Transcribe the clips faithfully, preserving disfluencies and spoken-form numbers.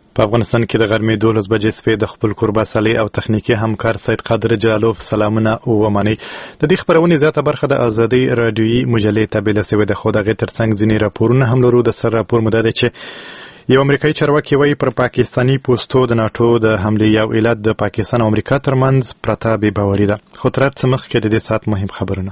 په افغانستان کې د غرمې دولس بجې سپې د خپل کوربه صالح او تخنیکي همکار سید قادر جلالوف سلامونه ومنئ. د دې خپرونې زیاته برخه د ازادۍ راډیویي مجلې تابع شوې ده، خو د هغې ترڅنګ ځینې راپورونه هم لرو. د سر راپور مو دا دی چې یو امریکایي چارواکي وایي پر پاکستاني پوستو د ناټو د حملې یو علت د پاکستان او امریکا ترمنځ پرته بې باوري ده. خو تر هر څه مخکې د دې ساعت مهم خبرونه.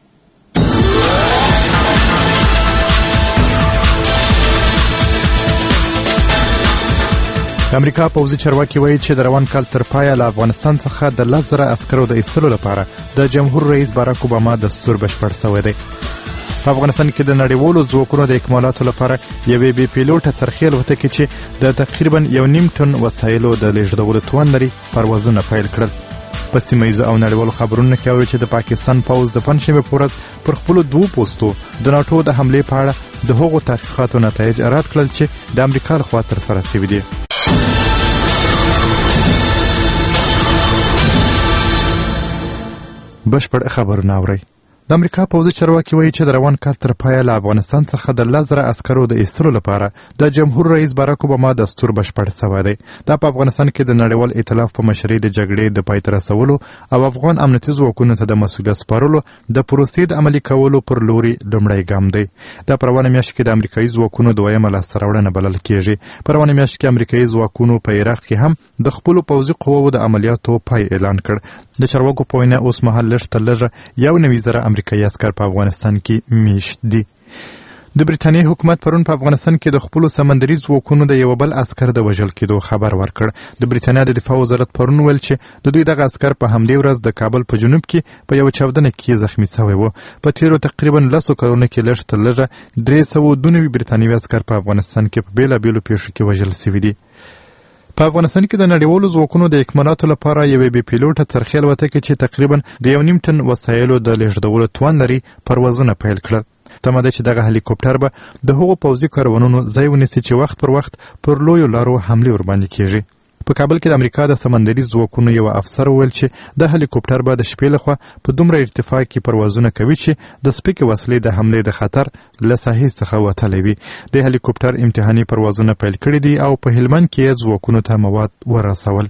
د امریکا پوځي چارواکي وایي چې د روان کال تر پایه له افغانستان څخه د لس زره عسکرو د ایستلو لپاره د جمهور رئیس باراک اوباما دستور بشپړ شوی دی. په افغانستان کې د نړیوالو ځواکونو د اکمالاتو لپاره یوې بې پیلوټه څرخي الوتکې چې د تقریبا یو نیم ټن وسایلو د لیږدولو توان لري پروازونه پیل کړل. په سیمه ییزو او نړیوالو خبرونو کې اوري چې د پاکستان پوځ د پنجشنبې په ورځ پر خپلو دوو پوستو د ناټو د حملې په اړه د هغو تحقیقاتو نتایج رد کړل چې د امریکا لخوا ترسره شوي دي. بشپړ خبرونه اورئ. د امریکا پوځي چارواکي وایي چې د روان کال تر پایه له افغانستان څخه د لس زره عسکرو د ایستلو لپاره د جمهور رئیس باراک اوباما دستور بشپړ شوی دی. دا په افغانستان کې د نړیوال ائتلاف په مشرۍ د جګړې د پای ته رسولو او افغان امنیتي ځواکونو ته د مسؤلیت سپارلو د پروسې د عملي کولو پر لوري لومړی ګام دی. دا په روانه میاشت کې د امریکایي ځواکونو دویمه لاسته راوړنه بلل کېږي. په روانه میاشت کې امریکایي ځواکونو په عراق کې هم د خپلو پوځي قواوو د عملیاتو پای اعلان کړ. د چارواکو په وینا اوس مهال لږ تر لږه یو نوي زره امریکایي عسکر په افغانستان کې میشت دي. د بریټانیې حکومت پرون په افغانستان کې د خپلو سمندري ځواکونو د یو بل عسکر د وژل کېدو خبر ورکړ. د بریټانیا د دفاع وزارت پرون ویل چې د دوی دغه عسکر په همدې ورځ د کابل په جنوب کې په یوه چاودنه کې زخمي شوی و. په تیرو تقریبا لسو کلونو کې لږ تر لږه درې سوه دوه نوي بریټانوي عسکر په افغانستان کې په بېلابېلو پیښو کې وژل شوي دي. په افغانستان کې د نړیوالو ځواکونو د اکمالاتو لپاره یوې بې پیلوټه څرخي الوتکې چې تقریبا د یو نیم ټن وسایلو د لیږدولو توان لري پروازونه پیل کړل. تمه ده چې دغه هلیکوپټر به د هغو پوځي کاروانونو ځای ونیسي چې وخت پر وخت پر لویو لارو حملې ورباندې کېږي. په کابل کې د امریکا د سمندري ځواکونو یو افسر وویل چې د هلیکوپټر به د شپې لخوا په دومره ارتفاع کې پروازونه کوي چې د سپکې وسلې د حملې د خطر له ساحې څخه وتلی وي. د هلیکوپټر امتحاني پروازونه پیل کړي دي او په هلمند کې ځواکونو ته مواد ورسول.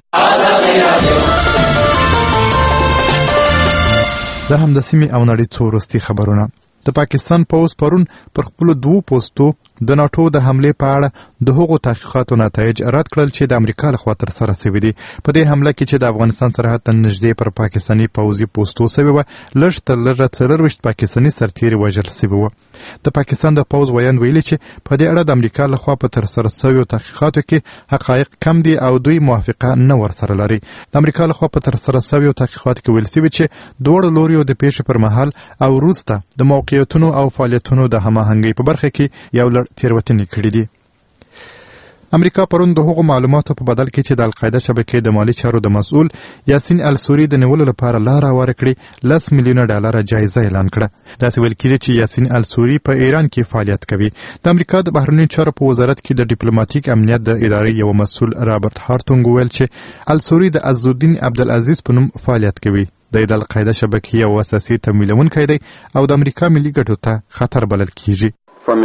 دا هم د سیمې او نړۍ څو وروستي خبرونه. د پاکستان پوځ پرون پر خپلو دوو پوستو د ناټو د حملې په اړه د هغو تحقیقاتو نتایج رد کړل چې د امریکا لخوا ترسره شوي دي. په دې حمله کې چې د افغانستان سرحد ته نږدې پر پاکستاني پوځي پوستو شوې وه، لږ تر لږه څلرویشت پاکستاني سرتیري وژل شوي وه. د پاکستان د پوځ ویاند ویلي چې په دې اړه د امریکا لخوا په ترسره شویو تحقیقاتو کې حقایق کم دي او دوی موافقه نه ورسره لري. د امریکا لخوا په ترسره شویو تحقیقاتو کې ویل شوي چې دواړو لوریو د پیښې پر مهال او وروسته د موقعیتونو او فعالیتونو د هماهنګۍ په برخه کې یو لړ تېروتنې کړي دي. امریکا پرون د هغو معلوماتو په بدل کې چې د القاعده شبکې د مالي چارو د مسؤل یاسین السوري د نیولو لپاره لاره هواره کړي لس میلیونه ډالره جایزه اعلان کړه. داسې ویل کېږي چې یاسین السوري په ایران کې فعالیت کوي. د امریکا د بهرنیو چارو په وزارت کې د ډیپلوماټیک امنیت د ادارې یو مسؤل رابرټ هارټونګ ویل چې السوري د عزالدین عبدالعزیز په نوم فعالیت کوي. د القاعده شبکې یو اساسي تمویلونکی دی او د امریکا ملي ګټو ته خطر بلل کېږي.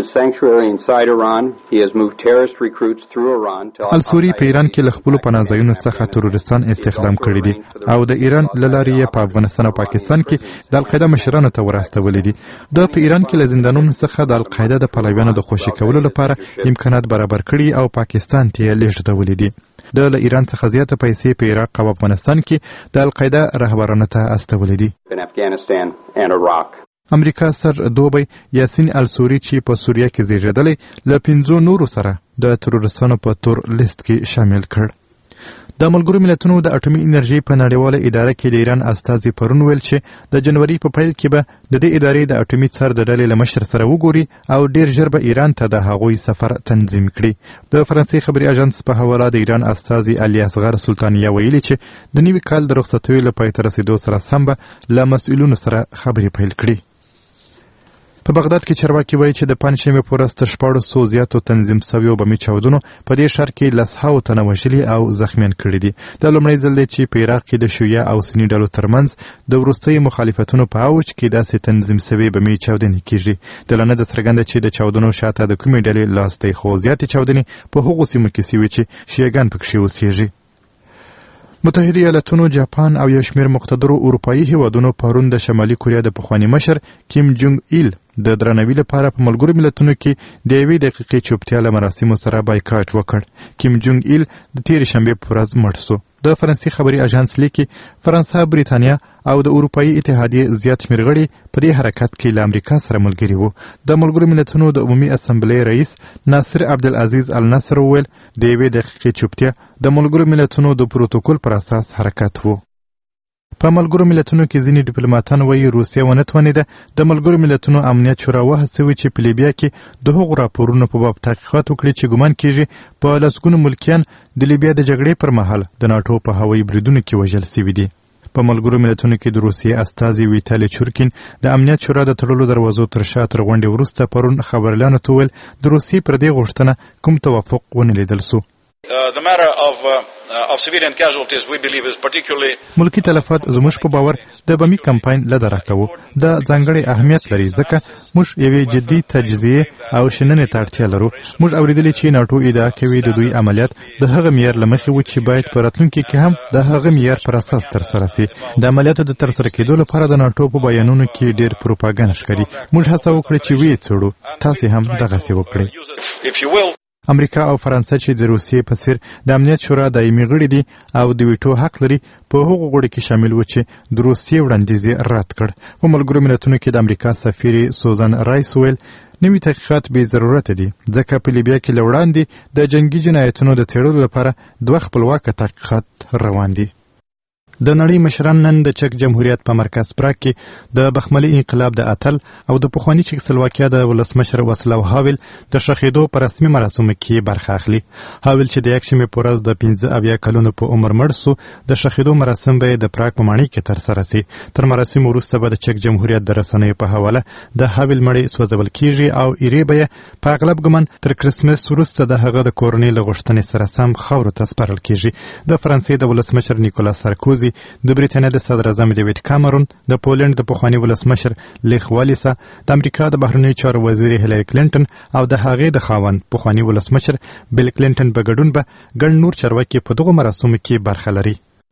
السوري په ایران کې له خپلو پناهځایونو څخه تروریستان استخدام کړي دي او د ایران له لارې یې په افغانستان او پاکستان کې د القاعده مشرانو ته ورستولي دي. د په ایران کې له زندانونو څخه د القاعده د پلویانو د خوشي کولو لپاره امکانات برابر کړي او پاکستان ته یې لیږدولي دي. د له ایران څخه زیاته پیسې په عراق او افغانستان کې د القاعده رهبرانو ته استولي دي. امریکا سر دوبی یاسین السوري چې په سوریه کې زیږېدلی له پنځو نورو سره د تروریستانو په تور لیست کې شامل کړ. د ملګرو ملتونو د اټومي انرژي په نړیواله اداره کې د ایران استازي پرون ویل چې د جنوري په پیل کې به د دې ادارې د اټومي څار د ډلې له مشر سره وګوري او ډیر ژر به ایران ته د هغوی سفر تنظیم کړي. د فرانسې خبري اژانس په حواله د ایران استازي علي اصغر سلطانیه ویلي چې د نوي کال د رخصتیو له پای ته رسېدو سره سم به له مسؤلینو سره خبرې پیل کړي. په بغداد کې چارواکي وایي چې د پنجشنبې په ورځ تر شپاړس سوو زیاتو تنظیم شویو بمي چاودنو په دې ښار کې لسهاوو تنه وژلي او زخمیان کړي دي. دا لومړی ځل دی چې په عراق کې د شیعه او سني ډلو ترمنځ د وروستیو مخالفتونو په اوج کې داسې تنظیم شوې بمي چاودنې کیږي. د لا نه ده څرګنده چې د چاودنو شاته د کومې ډلې لاس دی، خو زیاتې چاودنې په هغو سیمو کې شوي چې شیعهګان پکښې اوسېږي. متحده ایالتونو، جاپان او یو شمېر مقتدرو اروپایي هیوادونو پرون د شمالي کوریا د پخواني مشر کیم جونګ ایل د درناوي لپاره په ملګرو ملتونو کې د یوې دقیقې چوپتیا له مراسمو سره بایکاټ وکړ. کیم جونګ ایل د تېرې شنبې په ورځ مړ سو. د فرانسې خبري اژانس لیکي فرانسه، بریتانیا او د اروپایي اتحادیې زیات شمېر غړي په دې حرکت کې له امریکا سره ملګري وو. د ملګرو ملتونو د عمومي اسمبلۍ رئیس ناصر عبدالعزیز النصر وویل د یوې دقیقې چوپتیا د ملګرو ملتونو د پروتوکول پر اساس حرکت وو. په ملګرو ملتونو کې ځینې ډیپلوماتان وایي روسیه ونه توانېده د ملګرو ملتونو امنیت شورا وهڅوي چې په لیبیا کې د هغو راپورونو په باب تحقیقات وکړي چې ګمان کېږي په لسګونو ملکیان د لیبیا د جګړې پر مهال د ناټو په هوایي بریدونو کې وژل سوي دي. په ملګرو ملتونو کې د روسیې استازي ویتالي چورکین د امنیت شورا د تړلو دروازو تر شا تر غونډې وروسته پرون خبرلیانو ته وویل د روسیې پر دې غوښتنه کوم توافق ونه لیدل سو. Uh, the matter of, uh, uh, of civilian casualties we believe is particularly ملکی تلفات زموږ په باور د بمی کمپاین له دره کوو دا ځانګړی اهمیت لري ځکه موږ یوې جدي تجزیې او شننې ته اړتیا لرو. موږ اوریدلي چې ناټو ادعا کوي د دوی عملیات د هغه معیار له مخې وو چې باید په راتلونکي کې هم د هغه معیار پر اساس ترسره سي. د عملیاتو د ترسره کېدو لپاره د ناټو په بیانونو کې ډېر پروپاګاندا ښکاري. موږ هڅه وکړه چې ویې څېړو، تاسې هم دغسې وکړئ. امریکا او فرانسه چې د روسیې په څیر د امنیت شورا دایمي غړي دي او د ویټو حق لري په هغو غړو کې شامل و چې د روسیې وړاندیز یې رد کړ. په ملګرو ملتونو کې د امریکا سفیر سوزان رایس ویل نوي تحقیقات بې ضرورته دي ځکه په لیبیا کې له وړاندې د جنګي جنایتونو د څېړلو لپاره دوه خپلواکه تحقیقات روان دي. د نړۍ مشران نن د چک جمهوریت په مرکز پراګ کې د بخملي انقلاب د اتل او د پخواني چکسلواکیا د ولسمشر واسلاو هاول د ښخېدو په رسمي مراسمو کې برخه اخلي. هاول چې د یکشنبې په ورځ د پنځه اویا کلونو په عمر مړ سو، د ښخېدو مراسم به د پراګ په ماڼۍ کې ترسره سي. تر مراسمو وروسته به د چک جمهوریت د رسنیو په حواله د هاول مړی سوځول کیږي او ایرې به یې په اغلب ګمان تر کرسمس وروسته د هغه د کورنۍ له غوښتنې سره سم خاورو ته سپارل کیږي. د فرانسې د ولسمشر نیکولاس سارکوزي، د بریتانیا د صدر اعظم ډیویډ کامرون، د پولنډ د پخواني ولسمشر لیخ والیسا، د امریکا د بهرنیو چارو وزیر هیلری کلینټن او د هغې د خاوند پخواني ولسمشر بیل کلینټن په ګډون به ګڼ نور چارواکي په دغو مراسمو کې برخه لري.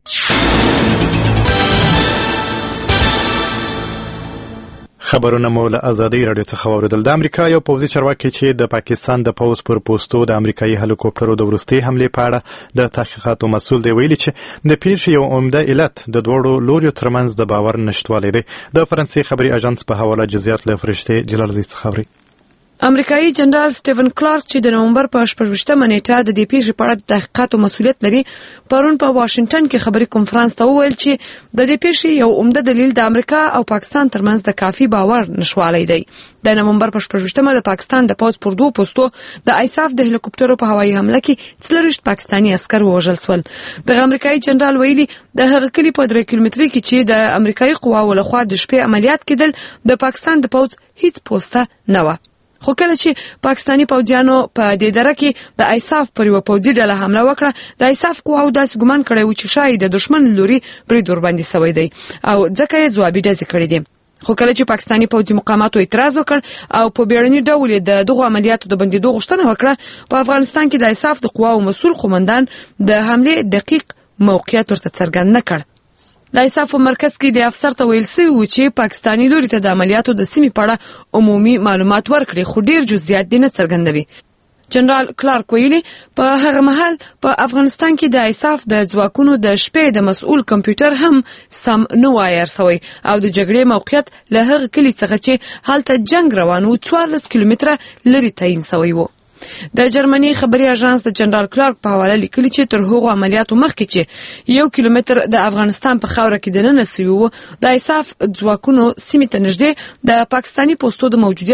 خبرونه مو له ازادۍ راډیو څخه واورېدل. د امریکا یو پوځي چارواکي چې د پاکستان د پوځ پر پوستو د امریکایي هلیکوپټرو د وروستۍ حملې په اړه د تحقیقاتو مسؤل دی ویلي چې د پیښې یو عمده علت د دواړو لوریو ترمنځ د باور نشتوالی دی. د فرانسې خبري اژانس په حواله جزئیات له فرشتې جلالزی څخه اوري. امریکایي جنرال سټیون کلارک چې د نومبر په شپږویشتمه نیټه د دې پیښې په اړه د تحقیقاتو مسؤلیت لري، پرون په واشنگټن کې خبري کنفرانس ته وویل چې د دې پیښې یو عمده دلیل د امریکا او پاکستان ترمنځ د کافي باور نشوالی دی. د نومبر په شپږویشتمه د پاکستان د پوځ پر دوو پوستو د ایساف د هلیکوپټرو په هوایي حمله کې څلوېښت پاکستاني عسکر ووژل شول. دغه امریکایي جنرال ویلي د هغه کلي په درې کیلومتري کې چې د امریکایي قواو لخوا د شپې عملیات کېدل د پاکستان د پوځ هیڅ پوسته نه وه. خو کله چې پاکستاني پوځیانو په دې دره کې د ایساف پر یوه پوځي ډله حمله وکړه، د ایساف قواو داسې ګمان کړی و چې ښایي د دښمن لوري برید ورباندې سوی دی او ځکه یې ځوابي ډزې کړې دي. خو کله چې پاکستاني پوځي مقاماتو اعتراض وکړ او په بیړني ډول د دغو عملیاتو د بندېدو غوښتنه وکړه، په افغانستان کې د ایساف د قواو مسؤل قومندان د حملې دقیق موقعیت ورته څرګند نه کړ. د ایساف په مرکز کې د افسر ته ویل سوي و چې پاکستاني لوري ته د عملیاتو د سیمې په اړه عمومي معلومات ورکړي، خو ډیر جزئیات دې نه څرګندوي. جنرال کلارک ویلي په هغه مهال په افغانستان کې د ایساف د ځواکونو د شپې د مسؤل کمپیوټر هم سم نه و عیار سوی او د جګړې موقعیت له هغه کلي څخه چې هلته جنگ روان و څوارلس کیلومتره لرې تعیین سوی و. د جرمني خبري اژانس د جنرال کلارک په حواله لیکلي چې تر هغو عملیاتو مخکې چې یو کیلومتر د افغانستان په خاوره کې دننه سوي و، د ایساف ځواکونو سیمې ته نږدې د پاکستاني پوستو د موجودیت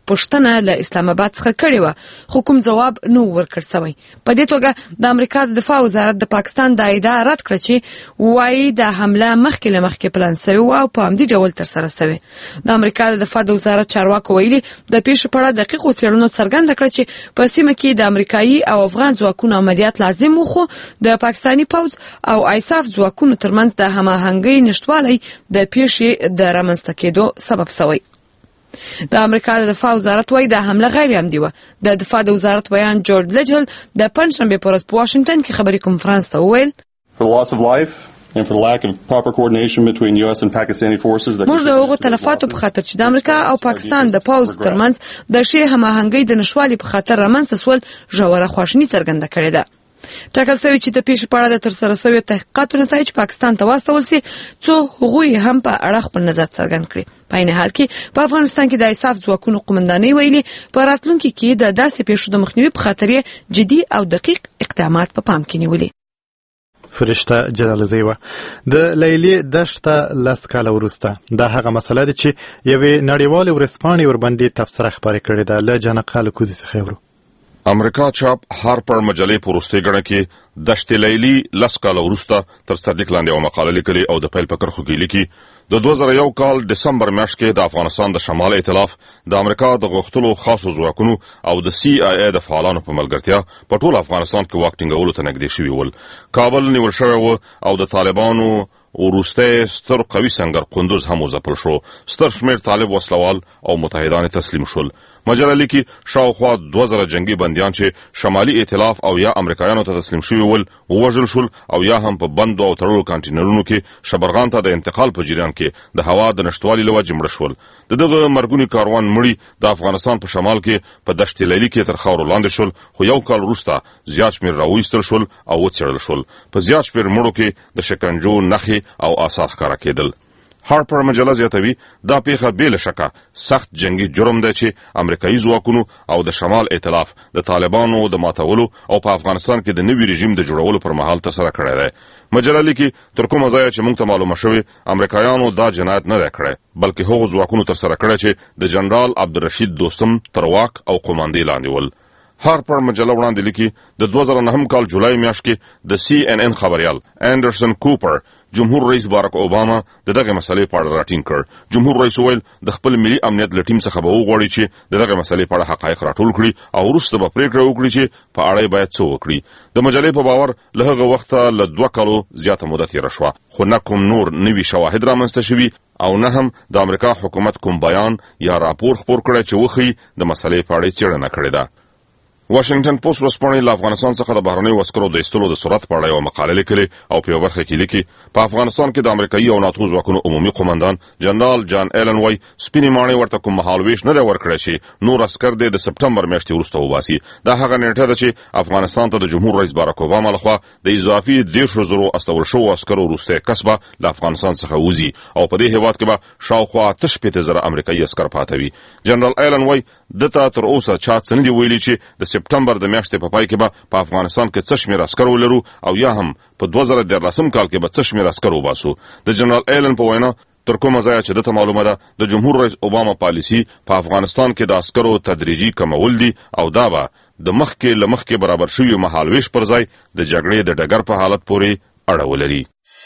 پوښتنه له اسلام آباد څخه کړې و، خو کوم جواب نه ورکړ شوی. په دې توګه د امریکا د دفاع وزارت د پاکستان د ادعا رد کړه چې وایي د حمله مخکې له مخکې پلان شوی او په همدې ډول ترسره شوی. د امریکا د دفاع د وزارت چارواکو ویلي د پیښې په اړه دقیقو څېړنو څرګنده کړه چې په سیمه کې د امریکایي او افغان ځواکونو عملیات لازم و، خو د پاکستاني پوځ او ایساف ځواکونو ترمنځ د هماهنګۍ نشتوالی د پیښې د رامنځته کېدو سبب شوی. د امریکا د دفاع وزارت وایي د حمله غیر عمدي وه. د دفاع د وزارت ویان جورج لجل د پنجشنبې په ورځ په واشنګټن کې خبري کنفرانس ته وویل and for the lack of proper coordination between U S and Pakistani forces that موږ د هغو تلفاتو په خاطر چې د امریکا او پاکستان د پوځ ترمنځ د ښې هماهنګۍ د نشوالي په خاطر رامنځته سول ژوره خواشیني څرګنده کړې ده. ټاکل شوی چې د پیښې په اړه د ترسره شویو تحقیقاتو نتایج پاکستان ته واستول سي څو هغوی هم په اړه خپل نظر څرګند کړي. په عین حال کې په افغانستان کې د ایساف ځواکونو قومندانۍ ویلي په راتلونکي کې د داسې پیښو د مخنیوي په خاطر جدي او دقیق اقدامات په پام کې نیولي. فرشته جلالزی و د لیلی دشته لس کاله وروسته دا هغه مسله ده چې یوې نړیوالې ورځپاڼې ورباندې تبصره خپاره کړې ده. له جنقه له کوزي څخه ورو امریکا چاپ هارپر مجلې په وروستۍ ګڼه کې دشت لیلی لس کاله وروسته تر سرلیک لاندې یوه مقاله لیکلې او د پیل په کرښو کې لیکي د دوه زره یو کال دسمبر میاشت کې د افغانستان د شمال ائتلاف د امریکا د غوښتلو خاصو ځواکونو او د سی آی ای د فعالانو په ملګرتیا په ټول افغانستان کې واک ټینګولو ته نږدې شوي ول. کابل نیول شوی و او د طالبانو وروستی ستر قوي سنګر قندوز هم وځپل شو. ستر شمېر طالب وسلوال او متحدان تسلیم شول. مجله لیکي شاوخوا دوه زره جنگي بندیان چې شمالي ائتلاف او یا امریکایانو ته تسلیم شوي ول ووژل شول او یا هم په بندو او تړلو کانټینرونو کې شبرغان ته د انتقال په جریان کې د هوا د نشتوالي له وجې مړه شول. د دغه مرګوني کاروان مړي د افغانستان په شمال کې په دشت لیلی کې تر خاورو لاندې شول، خو یو کال وروسته زیات شمېر راوایستل شول او وڅېړل شول. په زیات شمېر مړو کې د شکنجو نښې او آثار ښکاره کېدل. هارپر مجله زیاتوي دا پیښه بې له شکه سخت جنگي جرم دی چې امریکایي ځواکونو او د شمال ائتلاف د طالبانو د ماتولو او په افغانستان کې د نوي رژیم د جوړولو پر مهال ترسره کړی دی. مجله لیکي تر کومه ځایه چې موږ ته معلومه شوې امریکایانو دا جنایت نه دی کړی بلکې هغو ځواکونو ترسره کړی چې د جنرال عبدالرشید دوستم تر واک او قوماندې لاندې ول. هارپر مجله وړاندې لیکي د دوه زره نهم کال جولای میاشت کې د سی ان ان خبریال انډرسن کوپر جمهور رئیس باراک اوباما د دغه مسلې په اړه راټینګ کړ. جمهور رئیس ویل د خپل ملي امنیت له ټیم څخه به وغواړي چې د دغه مسلې په اړه حقایق راټول کړي او وروسته به پریکړه وکړي چې په اړه یې باید څه وکړي. د مجلې په باور له هغه وخته له دوه کالو زیاته موده تېره شوه، خو نه کوم نور نوي شواهد رامنځته شوي او نه هم د امریکا حکومت کوم بیان یا راپور خپور کړی چې وښیي د مسلې په اړه څېړنه کړې ده. واشنګټن پوسټ ورځپاڼې له افغانستان څخه د بهرنیو عسکرو د ایستلو د سرعت په اړه یوه مقاله لیکلې او په یوه برخه کې لیکي په افغانستان کې د امریکایي او ناتو ځواکونو عمومي قومندان جنرال جان ایلن وایي سپینې ماڼۍ ورته کوم مهالویش نه دی ورکړی چې نور عسکر دی د سپټمبر میاشتې وروسته وباسي. دا هغه نیټه ده چې افغانستان ته د جمهور رئیس باراک اوباما لخوا د اضافي دېرشو زرو استول شوو عسکرو وروستی کسبه له افغانستان څخه وځي او په دې هېواد کې به شاوخوا اته شپېته زره امریکایي عسکر پاته وي. جنرال ایلن وایي دته تر اوسه چا څه نه دي ویلي چې د سپټمبر د میاشتې په پای کې به په افغانستان کې څه شمېر عسکر ولرو او یا هم په دوه زره دیارلسم کال کې به څه شمېر عسکر وباسو. د جنرال ایلن په وینا تر کومه ځایه چې دته معلومه ده د جمهور رئیس اوباما پالیسي په افغانستان کې د عسکرو تدریجي کمول دي او دا به د مخکې له مخکې برابر شوي مهالویش پر ځای د جګړې د ډګر په حالت پورې اړه ولري.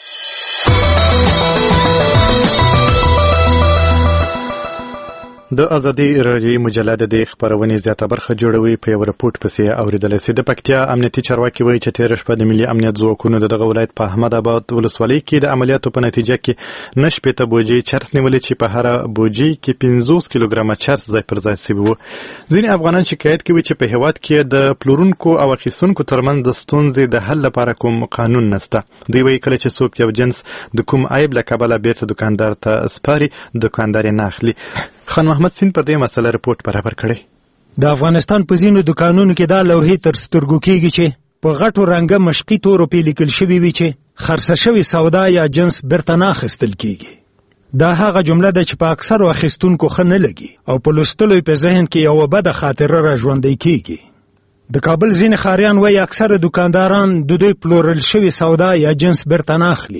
د ازادي راډیوي مجله د دې خپرونې زیاته برخه جوړوي په یو رپورټ پسې اورېدلی سي. د پکتیا امنیتي چارواکي وایي چې تېره شپه د ملي امنیت ځواکونو د دغه ولایت په احمد آباد ولسوالۍ کې د عملیاتو په نتیجه کې نه شپېته بوجۍ چرس نیولې چې په هره بوجۍ کې پنځوس کیلوګرامه چرس ځای پر ځای سوي وو. ځینې افغانان شکایت کوي چې په هېواد کې د پلورونکو او اخیستونکو ترمنځ د ستونزې د حل لپاره کوم قانون نشته. دوی وایي کله چې څوک یو جنس د کوم عیب له کبله بیرته دوکاندار ته سپاري دوکاندار یې نه اخلي. خان محمد سین پر دې مسله رپورټ برابر کړی. د افغانستان په ځینو دکانونو کې دا لوحې تر سترګو کېږي چې په غټو رنګه مشقي تورو پې لیکل شوي وي چې خرڅه شوې سودا یا جنس بیرته نه اخیستل کېږي. دا هغه جمله ده چې په اکثرو اخیستونکو ښه نه لګي او په لوستلو یې په ذهن کې یوه بده خاطره را ژوندی کېږي. د کابل ځینې ښاریان وایي اکثره دوکانداران د دوی پلورل شوې سودا یا جنس بیرته نه اخلي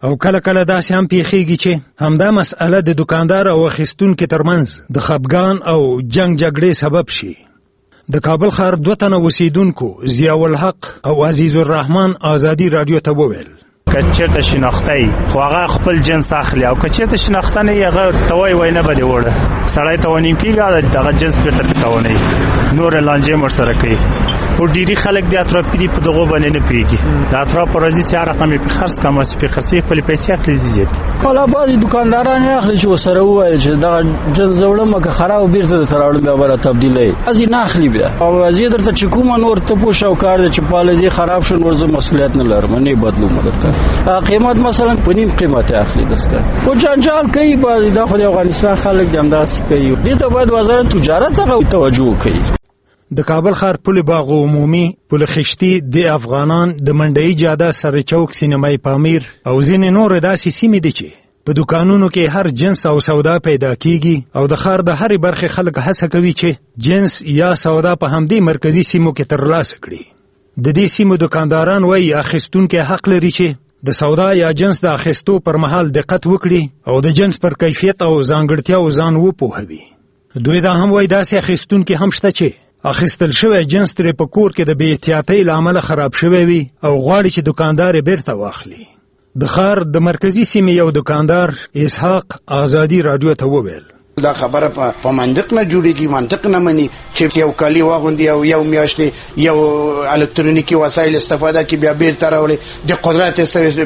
او کله کله داسې هم پیښیږي چې همدا مسأله د دکاندار او اخیستونکي ترمنځ د خپګان او جنگ جګړې سبب شي. د کابل ښار دوه تنه اوسیدونکو ضیاء الحق او عزیز الرحمن آزادي رادیو ته وویل کچته شناخته خو هغه خپل جنس اخلي او کچته شناخته نه هغه توای وای نه بده وړه سړی ته ونیم کیږي دغه جنس په تر تاونه نور لانجه مر سره کوي او ډیری خلک د اطرافي په دغه باندې نه پیږي د اطراف پرځي چې رقم په خرڅ کم او په خرڅي په پیسې اخلي زیات کله بعضی دکانداران اخلي چې سره وایي چې دا جنس وړم که خراب بیرته تراوړم به بره تبدیلی ازي نه اخلي بیا او ازي درته چې کوم نور ته پوښاو کار چې پاله دي خراب شون ورزه مسؤلیت نه لرم نه بدلو مدته قیمت مثلا په نیم قیمت اخلي دسته او جنجال کوي بعضی د افغانستان خلک د انداز کوي دې ته باید وزارت تجارت ته توجه کوي. د کابل ښار پل باغ عمومي پل خشتي د افغانان د منډۍ جاده سره چوک سینمای پامیر او ځینې نور داسې سیمې دي چې په دکانونو کې هر جنس او سودا پیدا کیږي او د ښار د هرې برخې خلک هڅه کوي چې جنس یا سودا په همدې مرکزی سیمو کې ترلاسه کړي. د دې سیمو دکانداران وایي اخیستونکي حق لري چې د سودا یا جنس د اخیستو پر مهال دقت وکړي او د جنس پر کیفیت او ځانګړتیاو ځان وپوهوي. دوی دا هم وایي داسې اخیستونکي هم شته چې اخیستل شوی جنس ترې په کور کې د بې احتیاطۍ له امله خراب شوی وي او غواړي چې دکاندار یې بیرته واخلي. د ښار د مرکزي سیمې یو دکاندار اسحاق آزادي رادیو ته وویل دا خبره په منطق نه جوړیږي، منطق نه مني چې یو کالی واغوندي او یو میاشتې یو الکترونیکی وسایل استفاده کی بیا بیرته راوړي. د قدرت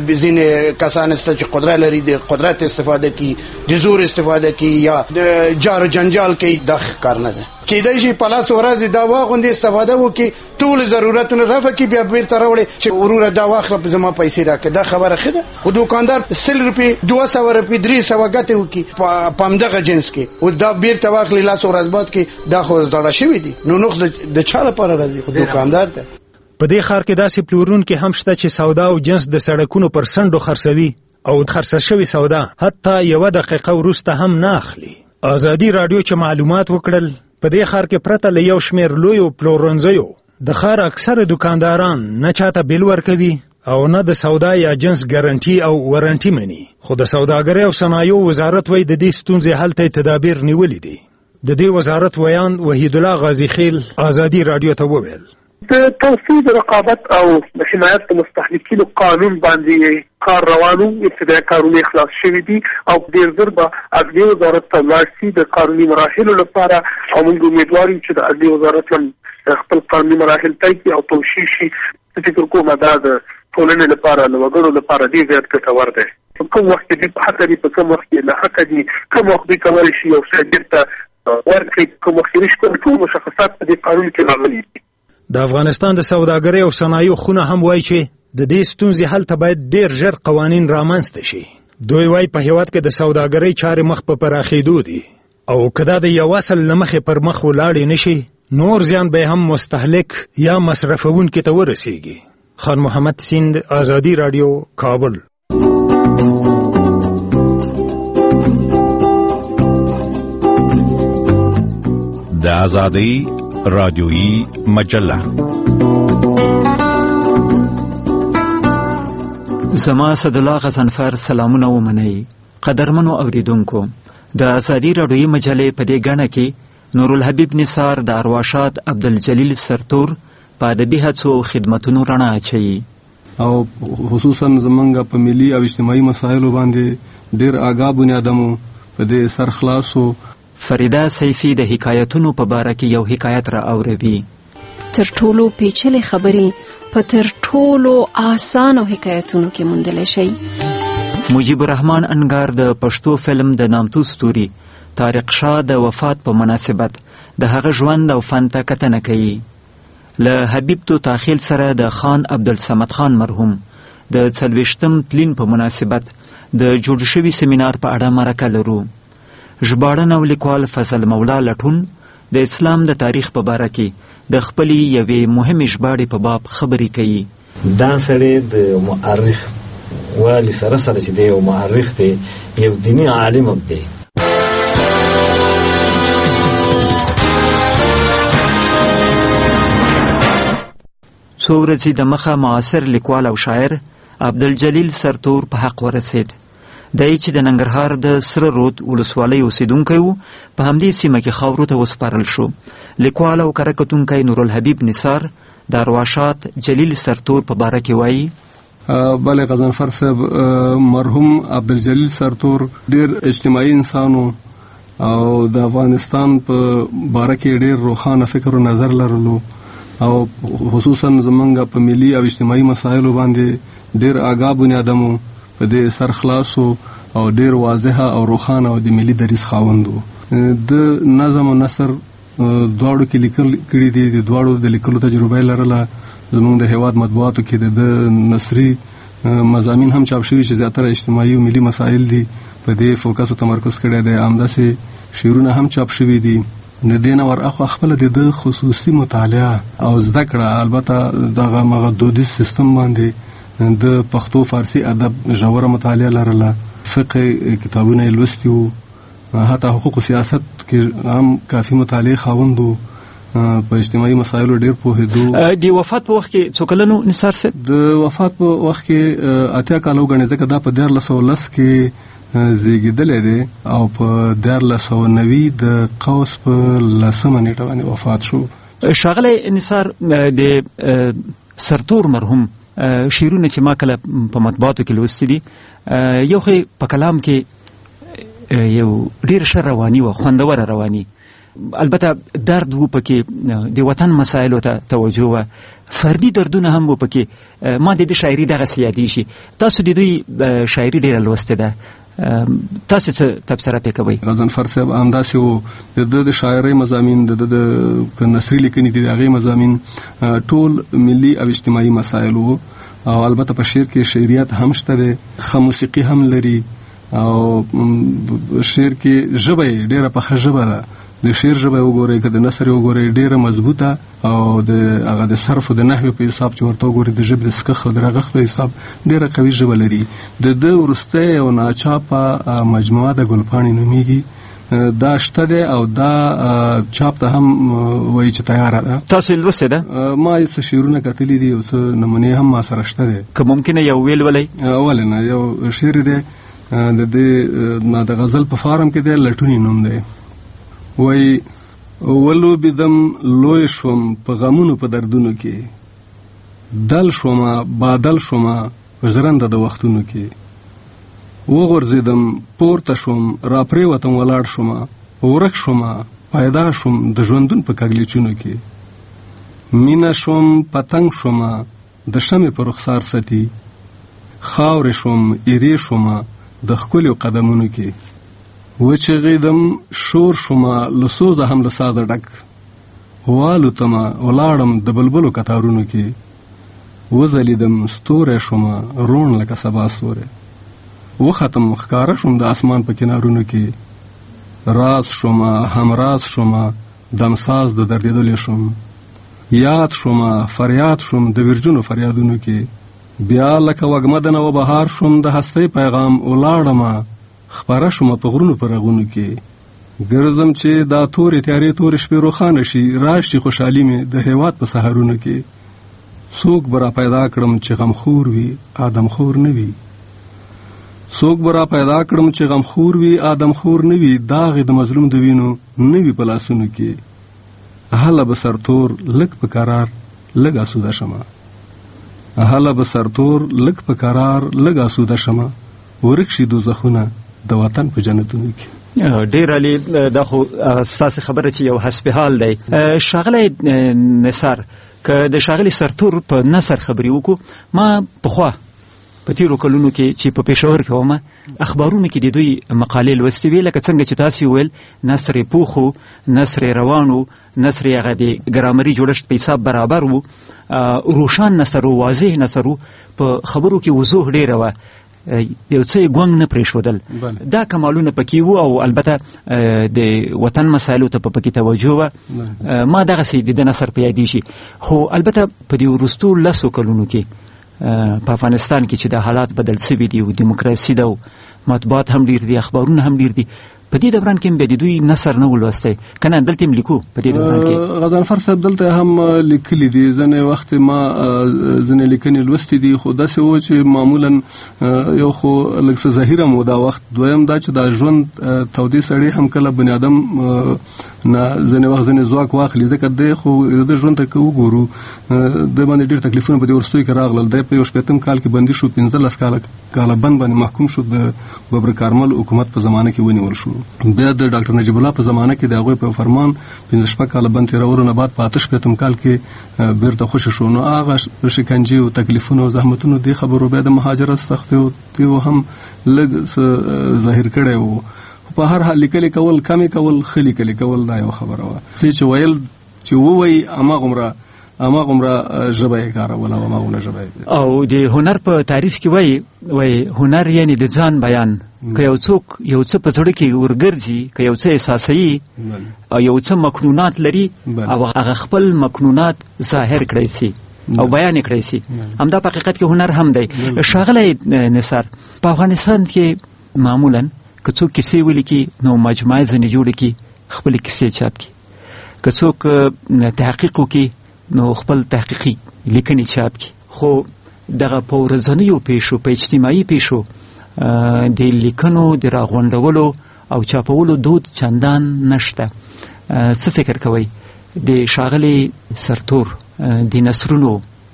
ځینې کسان است چې قدرت لري د قدرت استفاده کی، د زور استفاده کی یا د جار جنجال کوي. د کار نه ده کېدای شي په لاس ورځ دا واغوندي استفاده وکي ټول ضرورتونه رفع کی بیا بیرته راوړي چې وروره دا واخله په زما پیسې راکړه. دا خبره خده خو دکاندار سل روپی دوه سوه روپی درې سوه ګټه وکي په همدغه جنس او دا بیرته واخلي لاس ورځ بعد کې دا خو زړه شوی دي نو نو د چا لپاره راځي خو دکاندار ته. په دې ښار کې داسې پلورونکي هم شته چې سودا او جنس د سړکونو پر سنډو خرڅوي او خرڅه شوی سودا حتی یوه دقیقه وروسته هم نه اخلي. آزادي رادیو چې معلومات وکړل په دې ښار کې پرته له یو شمېر لویو پلورنځیو د ښار اکثره دکانداران نه چاته بیل ورکوي او نه د سودا یا جنس ګارانټي او وارنټي مني. خو د سوداګرۍ او صنایعو وزارت وایي د دې ستونزې حل ته تدابیر نیولې دي. د دې وزارت ویان وحید الله غازي خیل آزادي رادیو ته وویل د توسيع رقابت او د حمایت د مستهلکینو قانون باندې کار روانو ابتدایي کارونه خلاص شوي دي او ډېر ژر به عدلیې وزارت ته ولاړ شي د قانوني مراحلو لپاره او موږ امیدوار یو چې د عدلیې وزارت هم خپل قانوني مراحل طی کړي او توشیح شي. فکر کوم دا د ټولنې لپاره د وګړو لپاره ډېر زیات ګټور دی. کوم وخت دې په حق دي په کوم وخت کې له حق دي کوم وخت دې کولی شي یو څه بیرته ورکړي کوم وخت نشته ټول مشخصات په دې قانون کې راغلي دي. د افغانستان د سوداګرۍ او صنایعو خونه هم وایي چې د دې ستونزې حل ته باید ډېر ژر قوانین رامنځته شي. دوی وایي په هېواد کې د سوداګرۍ چارې مخ په پراخېدو دي او که دا د یو اصل له مخې پر مخ ولاړې نه شي نور زیان به هم مستهلک یا مصرفونکي ته ورسیږي. خان محمد سیند آزادی رادیو کابل. د آزادی رادیویی مجله زما صدالله غزنفر سلامونه ومنئ. قدرمنو اوریدونکو د آزادی رادیویی مجلې په دې غاڼه کې نورالحبیب نثار د ارواښاد عبدالجلیل سرتور په ادبي هڅو او خدمتونو رڼا اچوي او خصوصا زمونږ په ملي او اجتماعي مسایلو باندې ډېر آګاه بنیادمو په دې سرخلاصو. فریده سیفی د حکایتونو په باره کې یو حکایت را اوروي. تر ټولو پیچلې خبرې په تر ټولو آسانو حکایتونو کې موندلی شي. مجیب الرحمن انګار د پښتو فلم د نامتو ستوري طارق شاه د وفات په مناسبت د هغه ژوند او فن ته کتنه کوي. له حبیب تو تاخیل سره د خان عبدالصمد خان مرحوم د څلوېښتم تلین په مناسبت د جوړ شوي سیمینار په اړه مرکه لرو. ژباړن او لیکوال فضل مولا لټون د اسلام د تاریخ په باره کې د خپلې یوې مهمې ژباړې په باب خبرې کوي. دا سړی د مؤرخ والی سره سره چې دی یو مؤرخ دی یو دیني عالم هم دی. څو ورځې د مخه معاصر لیکوال او شاعر عبدالجلیل سرتور په حق ورسید. دی چې د ننګرهار د سره رود ولسوالۍ اوسیدونکی و، په همدې سیمه کې خاورو ته وسپارل شو. لیکوال او کره کتونکی نورالحبیب نثار د ارواښاد جلیل سرتور په باره کې وایي: بله غضنفر صاحب مرحوم عبدالجلیل سرتور ډیر اجتماعي انسان او د افغانستان په باره کې ډیر روښانه فکر او نظر لرلو او خصوصا زمونږ په ملي او اجتماعي مسایلو باندې ډیر آګاه بنیادم و. په دې سرخلاص او ډیر واضحه او روښانه او د ملي دریځ خاوند و. د نظم او نثر دواړو کې لیکل کړي دي. د دواړو د لیکلو تجربه لرله. زمونږ د هیواد مطبوعاتو کې د نثري مضامین هم چاپ شوي چې زیاتره اجتماعي او ملي مسایل دي، په دې فوکس او تمرکز کړی دی. همداسې شعرونه هم چاپ شوي دي. د دې نه ورأخوا خپله د ده خصوصي مطالعه او زده کړه، البته دغه مغه دودیز سیستم باندې د پښتو فارسي ادب ژوره مطالعه لرله. فقه کتابونه یې لوستي وو، حتی حقوق و سیاست کې هم کافي مطالعه خاوند وو. په اجتماعي مسایلو ډیر پوهېدو. د وفات په وخت کې څو کلن و نثار صاحب؟ د وفات په وخت کې اتیا کاله وګڼئ، ځکه دا په دیارلس سوه لس کې زیږېدلی دی او په دیارلس سوه نوي د قوس په لسمه نیټه باندې وفات شو. ښاغلی نثار، د سرتور مرحوم شعرونه چې ما کله په مطبوعاتو کې لوستي دي، یو خو په کلام کې یو ډېر ښه رواني وه، خوندوره رواني. البته درد و پکې، د وطن مسایلو ته توجه وه، فردي دردونه هم و پکې. ما د دې شاعري دغسې یادېږي. تاسو د دوی شاعري ډېره لوستې ده، تاسو څه تبصره پرې کوئ؟ غضنفر صاحب همداسې و. د ده د شاعرۍ مضامین، د ده د نثري لیکنې دي، د هغې مضامین ټول ملي او اجتماعي مسایل و. او البته په شعر کې شعریت هم شته دی، ښه موسیقي هم لري او شعر کې ژبه یې ډېره پخه ژبه ده. د شعر ژبه وګورئ، که د نثر وګورئ، ډېره مضبوطه او د هغه د صرف او د نحوې په حساب چې ورته وګورئ، د ژبې د سکخ او د رغښ په حساب ډېره قوي ژبه لري. د ده وروستی او ناچاپه مجموعه د ګلپاڼې نومیږي، دا شته دی او دا چاپ ته هم وایي چې تیاره ده. تاسو یې لوستې ده؟ ما څه شعرونه کتلي دي او څه نمونې هم ما سره شته دی. که ممکنه یو ویل ولئ؟ ولې نه. یو شعر دی د دې د غزل په فارم کې دی، لټونی نوم دی. وای ولوبېدم لوی شوم په غمونو په دردونو کې، دل شومه بادل شومه په ژرنده د وختونو کې، وغورځېدم پورته شوم را پرېوتم ولاړ شومه، ورک شومه پیدا شوم د ژوندون په کږلېچونو کې، مینه شوم پتنګ شومه د شمې په رخسار ستی، خاورې شوم ایرې شومه د ښکلیو قدمونو کې، وچغېدم شور شومه له سوزه هم له سازه ډک، والوتمه ولاړم د بلبلو کتارونو کې، وځلیدم ستوری شومه روڼ لکه سبا ستوری، وختم ښکاره شوم د اسمان په کنارونو کې، راز شومه همراز شومه دمساز د دردېدلې شوم، یاد شومه فریاد شوم د ورجونو فریادونو کې، بیا لکه وږمه د نوه بهار شوم د هستۍ پیغام ولاړمه، خپره شومه په غرونو په رغونو کې، ګرځم چې دا تورې تیارې تورې شپې روښانه شي، راشي خوشحالي مې د هیواد په سحرونو کې، څوک به را پیدا کړم چې غمخور وي آدمخور نه وي، څوک به را پیدا کړم چې غمخور وي آدمخور نه وي، داغې د مظلوم د وینو نه وي په لاسونو کې، هله به سرتور لږ په قرار لږ آسوده شمه، هله به سرتور لږ په قرار لږ آسوده شمه، ورک شي دوزخونه د وطن په جنتونو کې. ډېر علي، دا خو ستاسې خبره چې یو حسب حال دی. ښاغلی نثار، که د ښاغلي سرتور په نثر خبرې وکړو، ما پخوا په تیرو کلونو کې چې په پېښور کې ومه، اخبارونو کې د دوی مقالې لوستې وې، لکه څنګه چې تاسې وویل نثر یې پوخ و، نثر یې روان و، نثر یې هغه د ګرامري جوړښت په حساب برابر و، روښان نثر و، واضح نثر و، په خبرو کې وضوح ډېره وه، یو څه یې ګونګ نه پرېښودل. دا کمالونه پکې وو او البته د وطن مسایلو ته په پکې توجه وه. ما دغسې د ده نثر په یادېږي. خو البته په دې وروستو لسو کلونو کې په افغانستان کې چې د حالات بدل سوي دي او دیموکراسي ده او مطبوعات هم ډېر دي، اخبارونه هم ډېر دي، په دې دوران کې به د دوی نثر نه ولوستی کنه دلته هم لیکو په دې دوران کې غضنفر صاحب دلته هم لیکلي دي ځنې وخت ما ځنې لیکنې لوستې دي خو داسې و چې معمولا یو خو لږ څه ظاهره مو دا وخت دویم دا چې دا ژوند تودې سړی هم کله بني آدم نه ځنې وخت ځنې ځواک واخلي ځکه دی خو د ژوند ته که وګورو د باندې ډېر تکلیفونه په دې وروستیو کې راغلل دی په یو شپېتم کال کې بندي شو پنځلس کاله کاله بند باندې محکوم شو د ببر کارمل حکومت په زمانه کې ونیول شو بیا د ډاکټر نجیب الله په زمانه کې د هغوی په فرمان پنځه شپږ کاله بند تېرولو نه بعد په اته شپېتم کال کې بیرته خوشي شو نو هغه شکنجې او تکلیفونه او زحمتونه دې خبرو بیا د مهاجرت سختۍ او هم لږ ظاهر کړی و په هر حال لیکلي کول کمې کول ښه لیکلي کول دا یو خبره وه څه چې ویل چې ووایي هماغومره هماغومره ژبه یې کارول او هماغومره ژبه یې او د هنر په تعریف کې وایي وایي هنر یعنی د ځان بیان که یو څوک یو څه په زړه کې ورګرځي که یو څه احساسوي او یو څه مکنونات لري او هغه خپل مکنونات ظاهر کړی سي او بیان کړی سي همدا په حقیقت کې هنر هم دی ښاغلی نثار په افغانستان کې معمولا که څوک کیسې ولیکي نو مجموعه ځینې جوړه کړي خپلې کیسې چاپ کړي که څوک تحقیق وکړي نو خپل تحقیقي لیکنې چاپ کړي خو دغه په ورځنیو پیښو په اجتماعي پیښو د لیکنو د راغونډولو او چاپولو دود چندان نشته څه فکر کوئ د ښاغلي سرتور د نثرونو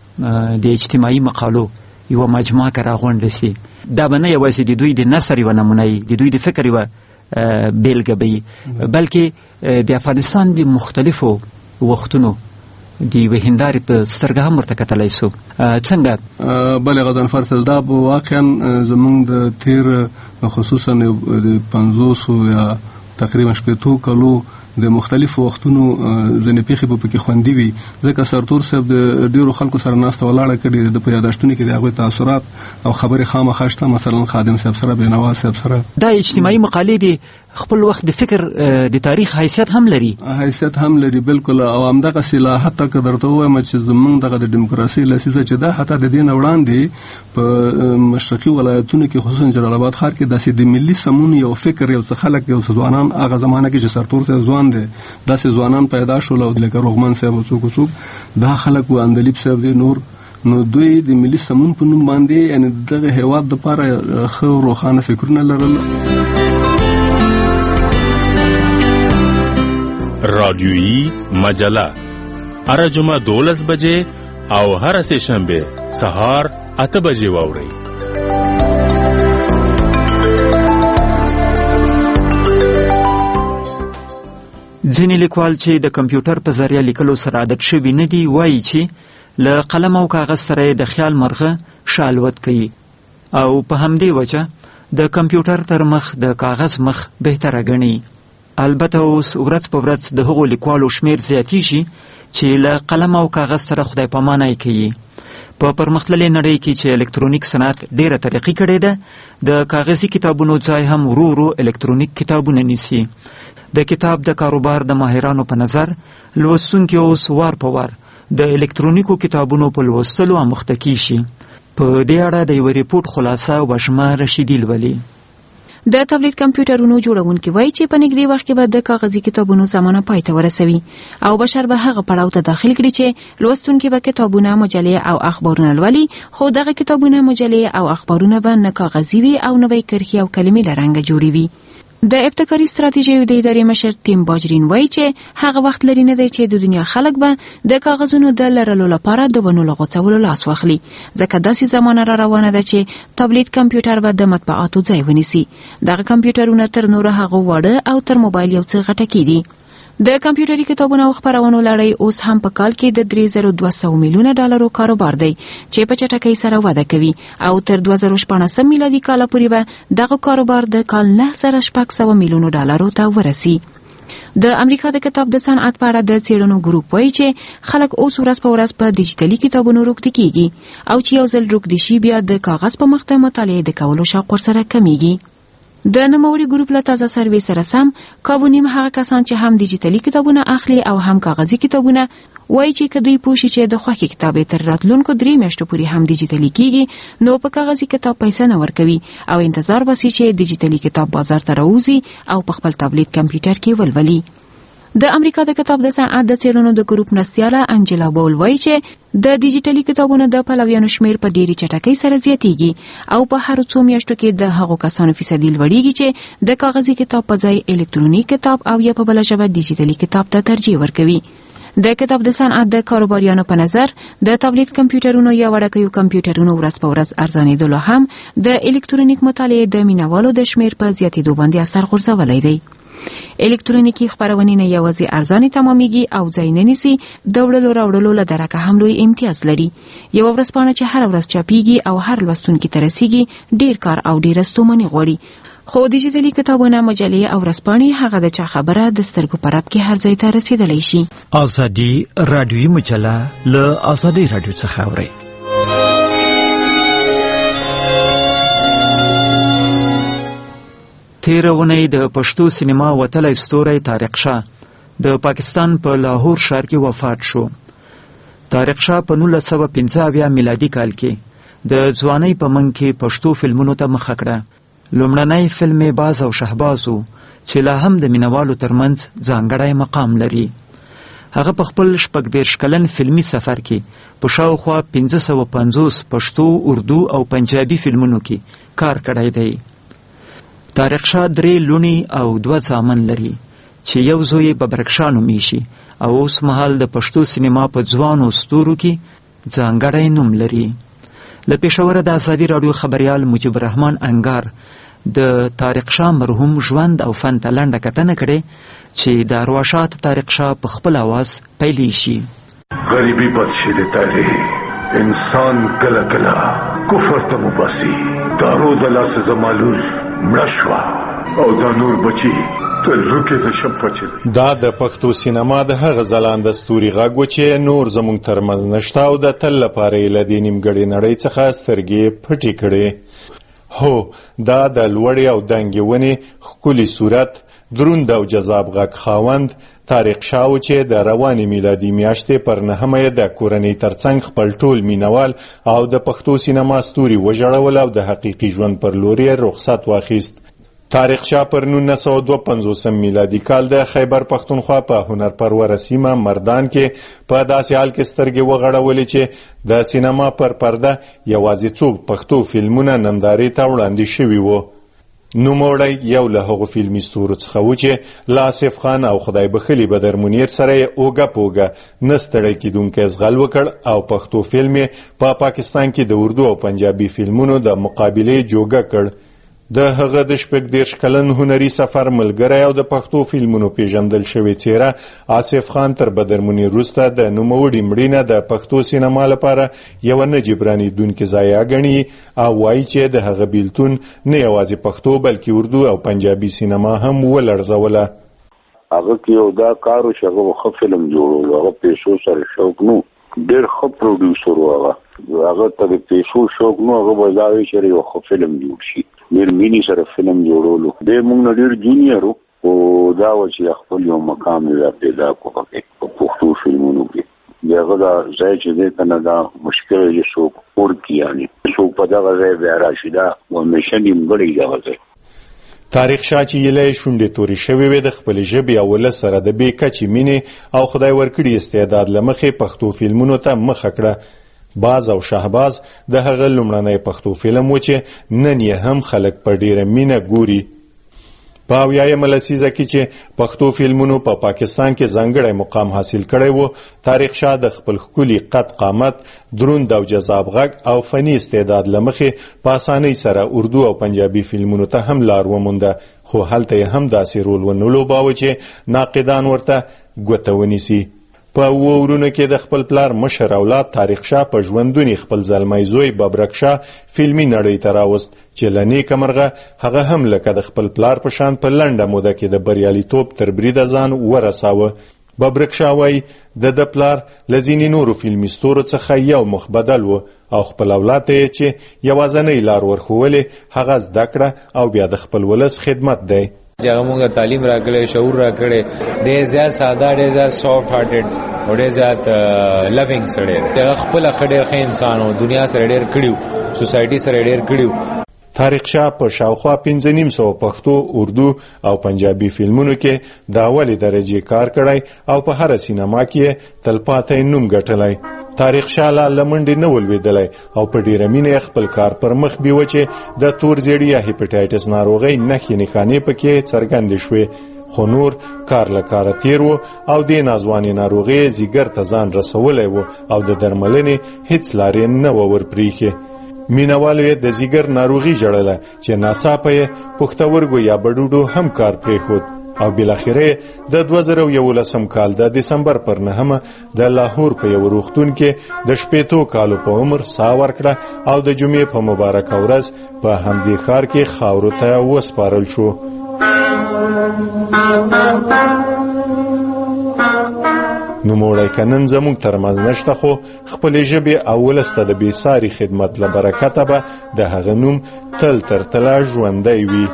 د اجتماعي مقالو یوه مجموعه که راغونډه سي دا به نه یوازې د دوی د نثر یوه نمونه وي د دوی د فکر یوه بیلګه به وي بلکې د افغانستان د مختلفو وختونو د یوې هندارې په سترګه هم ورته کتلی سو څنګه بلې غضنفر صاحب دا واقعا زموږ د تېر خصوصا د پنځوسو یا تقریبا شپېتو کلو د مختلفو وختونو ځینې پیښې به پکې خوندي وي ځکه سرتور صاحب د ډېرو خلکو سره ناسته ولاړه کړې د په یاداشتونو کې د هغوی تاثرات او خبرې خامخا شته مثلا خادم صاحب سره بېنوا صاحب سره دا اجتماعي مقالې د خپل وخت د فکر د تاریخ حیثیت هم لري حیثیت هم لري بالکل او همدغسې لا حتی که درته ووایم چې زموږ دغه د ډیموکراسۍ لسیزه چې دا حتی د دې نه وړاندې په مشرقي ولایتونو کې خصوصا جلال آباد ښار کې داسې د ملي سمون یو فکر یو څه خلک یو څه ځوانان هغه زمانه کې چې سرتور صاحب ځوان دی داسې ځوانان پیدا شول او لکه روغمن صاحب او څوک څوک دا خلک و اندلیب صاحب دی نور نو دوی د ملي سمون په نوم باندې یعنی دغه هیواد دپاره ښه روښانه فکرونه لرل رادیویی مجله هره جمعه دولس بجې او هره سه شنبه سهار اته بجې واورئ ځینې لیکوال چې د کمپیوټر په ذریعه لیکلو سره عادت شوي نه دي وایي چې له قلم او کاغذ سره د خیال مرغه ښه الوت کوي او په همدې وجه د کمپیوټر تر مخ د کاغذ مخ بهتره ګڼي البته اوس ورځ په ورځ د هغو لیکوالو شمیر زیاتیږي چې له قلم او کاغذ سره خدای پاماني کوي په پرمختللې نړۍ کې چې الکترونیک صنعت ډیره ترقي کړې ده د کاغذي کتابونو ځای هم ورو ورو الکترونیک کتابونه نیسي د کتاب د کاروبار د ماهرانو په نظر لوستونکي اوس وار په وار د الکترونیکو کتابونو په لوستلو اموخته کیږي په دې اړه د یوه ریپورټ خلاصه وشمه رشیدي لولي د تابلیت کمپیوټرونو جوړونکي وایي چې په نږدې وخت کې به د کاغذي کتابونو زمانه پای ته ورسوي او بشر به هغه پړاو ته داخل کړي چې لوستونکي به کتابونه مجلې او اخبارونه لولي خو دغه کتابونه مجلې او اخبارونه به نه کاغذي وي او نه به کرښې او کلمې له رنګه جوړې وي د ابتکاري ستراتیژیو د ادارې مشر ټیم باجرین وایي چې هغه وخت لري نه دی چې د دنیا خلک به د کاغذونو د لرلو لپاره د ونو له غوڅولو لاس واخلي ځکه داسې زمانه را روانه ده چې تابلیت کمپیوټر به د مطبوعاتو ځای ونیسي دغه کمپیوټرونه تر نورو هغو واړه او تر موبایل یو څه غټکي دي د کمپیوټري کتابونو او خپرونو لړۍ اوس هم په کال کې د درې زره دوه سوه میلیونه ډالرو کاروبار دی چې په چټکۍ سره وده کوي او تر دوه زره شپاړسم میلادي کال پورې به دغه کاروبار د کال نه زره شپږ سوه میلیونو ډالرو ته ورسي د امریکا د کتاب د صنعت په اړه د څېړنو ګروپ وایي چې خلک اوس ورځ په ورځ په ډیجیټلي کتابونو روږدي کیږي او چې یو ځل روږدي شي بیا د کاغذ په مخ د مطالعې د کولو شوق ورسره کمیږي د نوموړي ګروپ له تازه سروې سره سم کابونیم هغه کسان چې هم ډیجیټلي کتابونه اخلي او هم کاغذي کتابونه وایي چې که دوی پوه شي چې د خوښې کتاب یې تر راتلونکو درې میاشتو پورې هم ډیجیټلي کیږي نو په کاغذي کتاب پیسې نه ورکوي او انتظار بسي چې ډیجیټلي کتاب بازار ته راوځي او په خپل تابلیت کمپیوټر کې ولولي. د امریکا د کتاب د صنعت د څېړنو د ګروپ مرستیاله انجلا بول وایي چې د ډیجیټلي کتابونو د پلویانو شمیر په ډېرې چټکۍ سره زیاتیږي او په هر څو میاشتو کې د هغو کسانو فیصدي لوړیږي چې د کاغذي کتاب په ځای الکترونیک کتاب او یا په بله ژبه ډیجیټلي کتاب ته ترجیح ورکوي. د کتاب د صنعت د کاروباریانو په نظر د تابلیت کمپیوټرونو یا وړوکیو کمپیوټرونو ورځ په ورځ ارزانېدلو هم د الکترونیک مطالعې د مینوالو د شمیر په زیاتېدو باندې اثر غورځولی دی. الکترونیکی خپرونې نه یوازې ارزانې تمامېږي او ځای نه نیسي، د وړلو راوړلو له درکه هم لوی امتیاز لري. یوه ورځپاڼه چې هره ورځ چاپېږي او هر لوستونکي ته رسیږي ډېر کار او ډېره ستومني غواړي. خو ډیجیټلي کتابونه، مجلې او ورځپاڼې هغه د چا خبره د سترګو په رپ کې هر ځای ته رسیدلی شي. ازادي رادیویي مجله له ازادي رادیو څخه اورئ. تیره اونۍ د پښتو سینما وتلی ستوری طارق شاه د پاکستان په لاهور ښار کې وفات شو. طارق شاه په نولس سوه پنځه اویا میلادي کال کې د ځوانۍ په منځ کې پښتو فلمونو ته مخه کړه. لومړنی فلم یې باز او شهباز و چې لا هم د مینوالو ترمنځ ځانګړی مقام لري. هغه په خپل شپږ دېرش کلن فلمي سفر کې په شاوخوا پنځه سوه پنځوس پښتو، اردو او پنجابي فلمونو کې کار کړی دی. طارق شاه درې لوڼې او دوه زامن لري چې یو زوی یې ببرکشاه نومیږي او اوس مهال د پښتو سینما په ځوانو ستورو کې ځانګړی نوم لري. له پېښوره د ازادي راډیو خبریال مجیب الرحمن انګار د طارق شاه مرحوم ژوند او فن ته لنډه کتنه کړې چې د ارواښاد طارق شاه په خپل اواز پیلی شي. غریبی بد شي د تاریخ انسان کله کله کفر ته مباسي. دارو د لاس زمالور مړه شوه او دا نور بچي تل روکې د شمفه چلی. دا د پښتو سینما د هغه ځلانده ستوري غږ و چې نور زموږ ترمنځ نشته او د تل لپاره یې له دې نیمګړې نړۍ څخه سترګې پټې کړې. هو، دا د لوړې او دنګې ونې ښکلي صورت، دروند او جذاب غږ خاوند طارق شاه و چې د روانې میلادي میاشتې پر نهمه یې د کورنۍ ترڅنګ خپل ټول مینوال او د پښتو سینما ستوري وژړول او د حقیقي ژوند پر لور یې رخصت واخیست. طارق شاه پر نولس سوه دوه پنځوسم میلادي کال د خیبر پښتونخوا په هنرپروره سیمه مردان کې په داسې حال کې سترګې وغړولې چې د سینما پر پرده یوازې څو پښتو فلمونه نندارې ته وړاندې شوي وو. نوموړی یو له هغو فلمي ستورو څخه و چې له آصف خان او خدای بخلي بدر منیر سره یې اوږه په اوږه نه ستړی کیدونکی زغل وکړ او پښتو فلم یې په پا پاکستان کې د اردو او پنجابي فلمونو د مقابلې جوګه کړ. د هغه د شپږ دېرش کلن هنري سفر ملګری او د پښتو فلمونو پیژندل شوې څیره آصف خان تر بدر منیر وروسته د نوموړي مړینه د پښتو سینما لپاره یوه نه جبرانېدونکې ضایعه ګڼي او وایي چې د هغه بیلتون نه یوازې پښتو بلکې اردو او پنجابي سینما هم ولړزوله. هغه کې یو دا کار و چې هغه ښه فلم جوړولو، هغه پیسو سره شوق نو، ډېر ښه پروډیوسر و. هغه هغه ته د پیسو شوق نو، هغه به دا وایي چې یو ښه فلم جوړ شي. ډېر مینې سره فلم جوړولو. دی موږ نه ډېر جونیئر و خو دا و چې خپل یو مقام یې پیدا کړو په پښتو فلمونو کې. د هغه دا ځای چې دی که نه دا مشکل دی څوک ورکړي، یعنې څوک په دغه ځای بیا راشي، دا همیشه نیمګړی دغه ځای. طارق شاه چې یې له شونډې تورې شوې وې د خپلې ژبې او ولس سره د بې کچې مینې او خدای ورکړي استعداد له مخې پښتو فلمونو ته مخه کړه. باز او شهباز د هغه لومړنی پښتو فلم و چې نن یې هم خلک په ډیره مینه ګوري. په اویایمه لسیزه کې چې پښتو فلمونو په پا پاکستان کې ځانګړی مقام حاصل کړی و، طارق شاه د خپل ښکلي قد قامت، دروند او جذاب غږ او فني استعداد له مخې په اسانۍ سره اردو او پنجابي فلمونو ته هم لار ومونده، خو هلته یې هم داسې رول ونه لوباوه چې ناقدان ورته ګوته ونیسي. په اووه ورونو کې د خپل پلار مشر اولاد طارق شاه په ژوندوني خپل زلمی زوی ببرک شاه فلمي نړۍ ته راوست چې له نیکه مرغه هغه هم لکه د خپل پلار په شان په لنډه موده کې د بریالیتوب تر بریده ځان ورساوه. ببرک شاه وایي د ده پلار له ځینې نورو فلمي ستورو څخه یو مخ بدل و او خپل اولاد ته یې چې یوازنۍ لار ورښولې هغه زده کړه او بیا د خپل ولس خدمت دی. چې هغه موږ تعلیم راکړي، شعور راکړي، ډېر زیات ساده، ډېر زیات سافټ هارټډ او ډېر زیات لوینګ سړی دی. هغه خپل ډېر ښه انسان و، دنیا سره ډېر کړیو، سوسایټي سره ډېر کړیو. طارق شاه په شاوخوا پنځه نیم سوه پښتو، اردو او پنجابي فلمونو کې د اولې درجې کار کړی او په هر سینما کې تلپاتې نوم ګټلی. طارق شاه لا لمنډې نه ولوېدلی او په ډېره مینه خپل کار پر مخ بیوه چې د تور زیړي یا هیپاټایټس ناروغۍ نښې نښانې پکې څرګندې شوې، خو نور کار له کاره تیر و او د ناځوانې ناروغۍ ځیګر ته ځان رسولی و او د درملنې هیڅ لارې نه وه ورپرېښې. مینوالو یې د ځیګر ناروغي ژړله چې ناڅاپه یې پښتورګو یا بډوډو هم کار پرېښود او بالاخره د دوه زره یولسم کال د دسمبر پر نهمه د لاهور په یو روغتون کې د شپېتو کالو په عمر ساه ورکړه او د جمعې په مبارکه ورځ په همدې ښار کې خاورو ته وسپارل شو. نوموړی که نن زموږ ترمنځ نشته، خو خپلې ژبې او ولس ته د بېساري خدمت له برکته به د هغه نوم تل تر تله ژوندی وي.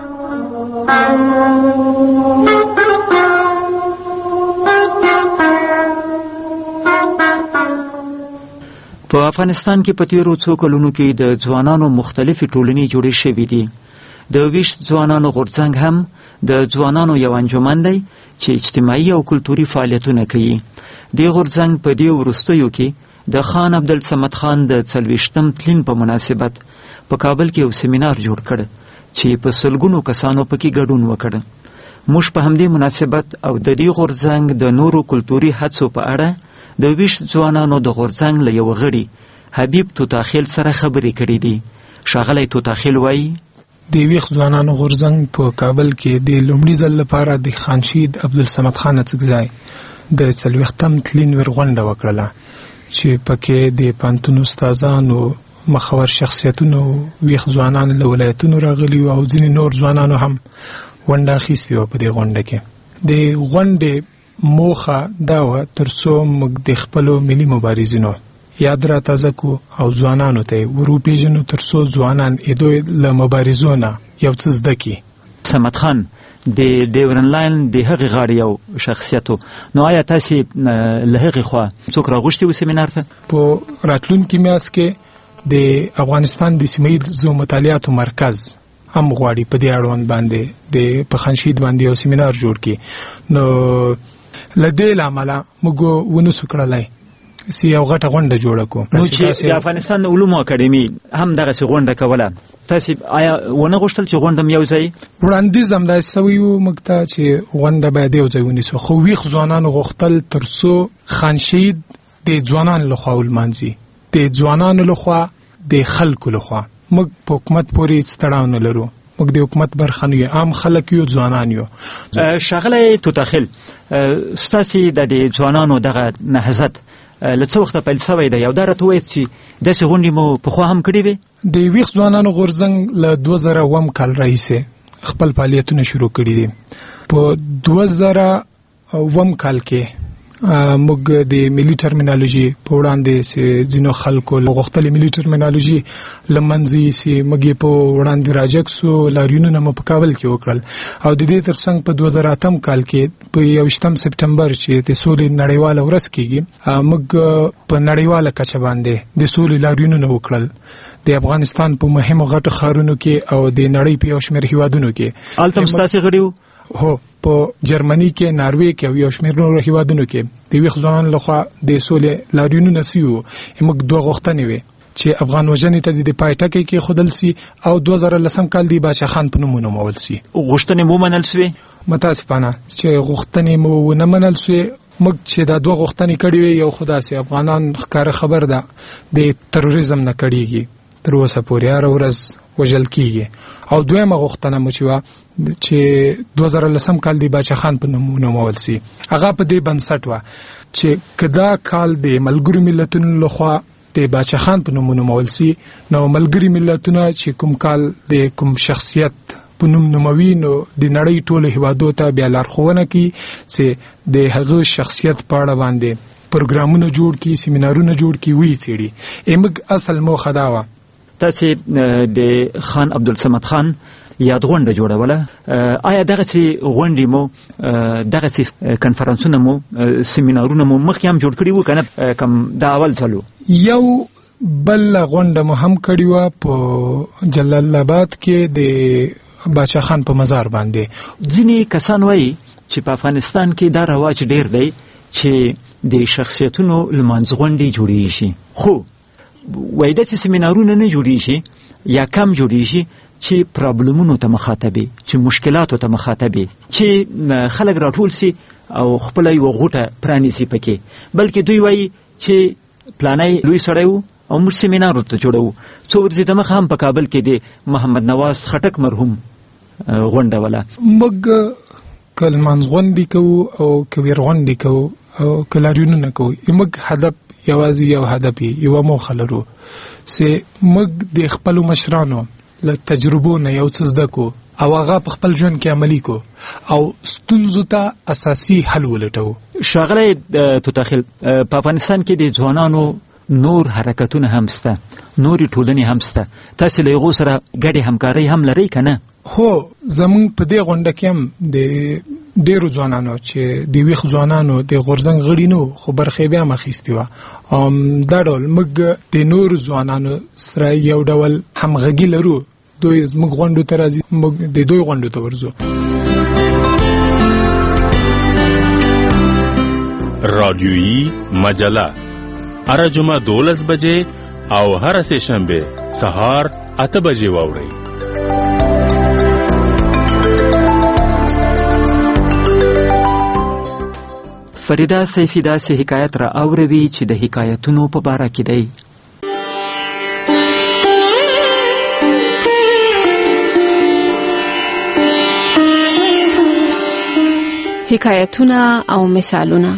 په افغانستان کې په تیرو څو کلونو کې د ځوانانو مختلفې ټولنې جوړې شوې دي. د ویش ځوانانو غورځنګ هم د ځوانانو یو انجمن دی چې اجتماعي او کلتوري فعالیتونه کوي. د غورځنګ په دې وروستیو کې د خان عبدالصمد خان د څلوېښتم تلین په مناسبت په کابل کې یو سیمینار جوړ کړ چې په سلګونو کسانو پکې ګډون وکړ. موږ په همدې مناسبت او د دې غورځنګ د نورو کلتوري هڅو په اړه د ویش ځوانانو د غورځنګ له یو غړي حبیب توتاخیل سره خبرې کړې دي. ښاغلی توتاخیل وایي د ویښ ځوانانو غورځنګ په کابل کې د لومړي ځل لپاره د خانشید عبدالصمد خان اڅکزی د څلوېښتم تلین ورغونډه وکړله چې پکې د پوهنتون استادانو، مخور شخصیتونو، ویښ ځوانان له ولایتونو راغلي او ځینې نور ځوانانو هم ونډه اخیستې وه په دې غونډه کې. د غونډې موخه دا وه تر څو موږ د خپلو ملي مبارزینو یاد را تازه کو او ځوانانو ته وروپېژنو تر څو ځوانان دوی له مبارزو نه یو څه زده کړي. صمد خان د ډیورن لاین د هغې غاړې یو شخصیت و، نو آیا تاسې له هغې خوا څوک راغوښتي و سیمینار ته؟ په راتلونکي میاشت کې د افغانستان د سیمه ییزو مطالعاتو مرکز هم غواړي په دې اړوند باندې د په خانشید باندې یو سیمینار جوړ کړي. نو له دې له امله موږ ونسو کړلی سی یو غټه غونډه جوړه کو. نو چې د افغانستان علومو اکاډمي هم دغسې غونډه کوله، تاسې آیا ونه غوښتل چې غونډه م یو ځای؟ وړاندیز همداسې سوی و موږ ته چې غونډه باید یو ځای ونیسو، خو ویښ ځوانانو غوښتل تر څو خانشید د ځوانانو لخوا ولمانځي، د ځوانانو لخوا د خلکو لخوا. موږ په حکومت پورې هېڅ تړاو نه لرو، موږ د حکومت برخه نه یو، عام خلک یو، ځوانان یو. ښاغلی توتاخیل، ستاسې د دې ځوانانو دغه نهضت له څه وخته پیل سوی دی او دا راته ووایاست چې داسې غونډې مو پخوا هم کړې وې؟ د ویښ ځوانانو غورځنګ له دوه زره اووم کال راهیسې خپل فعالیتونه شروع کړي دي. په دوه زره اووم کال کې موږ د ملي ټرمینالوژي په وړاندې ځینو خلکو غوښتلې ملي ټرمینالوژي له منځه یې موږ یې په وړاندې راجګ سو، لاریونونه مو په کابل کې وکړل او د دې ترڅنګ په دوه زره اتم کال کې په یوویشتم سپټمبر چې د سولې نړیواله ورځ کېږي موږ په نړیواله کچه باندې د سولې لاریونونه وکړل د افغانستان په مهمو غټو ښارونو کې او د نړۍ په یو شمېر هیوادونو کې. هلته هم ستاسې غړي وو؟ هو، په جرمني کې، ناروې کې او یو شمېر نورو هیوادونو کې د ویښ ځوانانو لخوا د سولې لاریونونه سوي وو. موږ دوه غوښتنې وې چې افغان وژنې ته د پای ټکی کېښودل سي او دوه زره لسم کال د باچا خان په نوم ونومول سي. غوښتنې مو ومنل سوې؟ متاسفانه چې غوښتنې مو ونه منل سوې. موږ چې دا دوه غوښتنې کړې وې، یو خو داسې افغانان ښکاره خبر ده د تروریزم نه کړېږي، تر اوسه پورې هره ورځ وژل کېږي، او دویمه غوښتنه مو چې وه چې دوه زره لسم کال د باچا خان په نوم ونومول سي. هغه په دې بنسټ وه چې که دا کال د ملګرو ملتونو لخوا د باچا خان په نوم ونومول سي، نو ملګري ملتونه چې کوم کال د کوم شخصیت په نوم نوموي نو د نړۍ ټولو هیوادو ته بیا لارښوونه کوي چې د هغه شخصیت په اړه باندې پروګرامونه جوړ کړي، سیمینارونه جوړ کړي، ویې څېړي. موږ اصل موخه دا وه. تاسې د خان عبدالصمد خان یادغونډه جوړوله. آیا دغسې غونډې مو دغسې کنفرانسونه مو سیمینارونه مو مخکې هم جوړ کړي وو که نه کم دا اول ځل و؟ یو بل غونډه مو هم کړې وه په جلال آباد کې د باچا خان په مزار باندې. ځینې کسان وایي چې په افغانستان کې دا رواج ډیر دی چې د شخصیتونو لمانځ غونډې جوړېږي شي، خو وایي داسې سیمینارونه نه جوړېږي شي یا کم جوړېږي شي چې پرابلمونو ته مخاطبي، چې مشکلاتو ته مخاطبي، چې خلک راټول سي او خپله یوه غوټه پرانیسي پکې، بلکې دوی وایي چې پلانی لوی سړی و او موږ سیمینار ورته جوړوو. څو ورځې دمخه هم په کابل کې د محمد نواز خټک مرحوم غونډه وله. موږ که لمانځ غونډې کوو او که ویر غونډې کوو او که لاریونونه کوو، موږ هدف یوازې یو هدف یوه موخه لرو چې موږ د خپلو مشرانو له تجربو نه یو څه زده کو او هغه په خپل ژوند کې عملي کو او ستونزو ته اساسي حل ولټوو. ښاغلی توتاخیل، په افغانستان کې د ځوانانو نور حرکتونه هم شته، نورې ټولنې هم شته، تاسې له هغو سره ګډې همکارۍ هم لرئ که نه؟ هو، زمونږ په دې غونډه کې هم د ډیرو ځوانانو چې د ویښ ځوانانو د غورځنګ غړي نو خو برخې بیا هم اخیستې وه. دا ډول موږ د نورو ځوانانو سره یو ډول همغږي لرو، دوی زموږ غونډو ته راځي، موږ د دوی غونډو ته ورځو. رادیویی مجله هر جمعه دولس بجې او هر سه شنبه سهار اته بجې واورئ. فریدا سیفی داسې حکایت را اوروي چې د حکایتونو په باره کې دی. حکایتونه او مثالونه.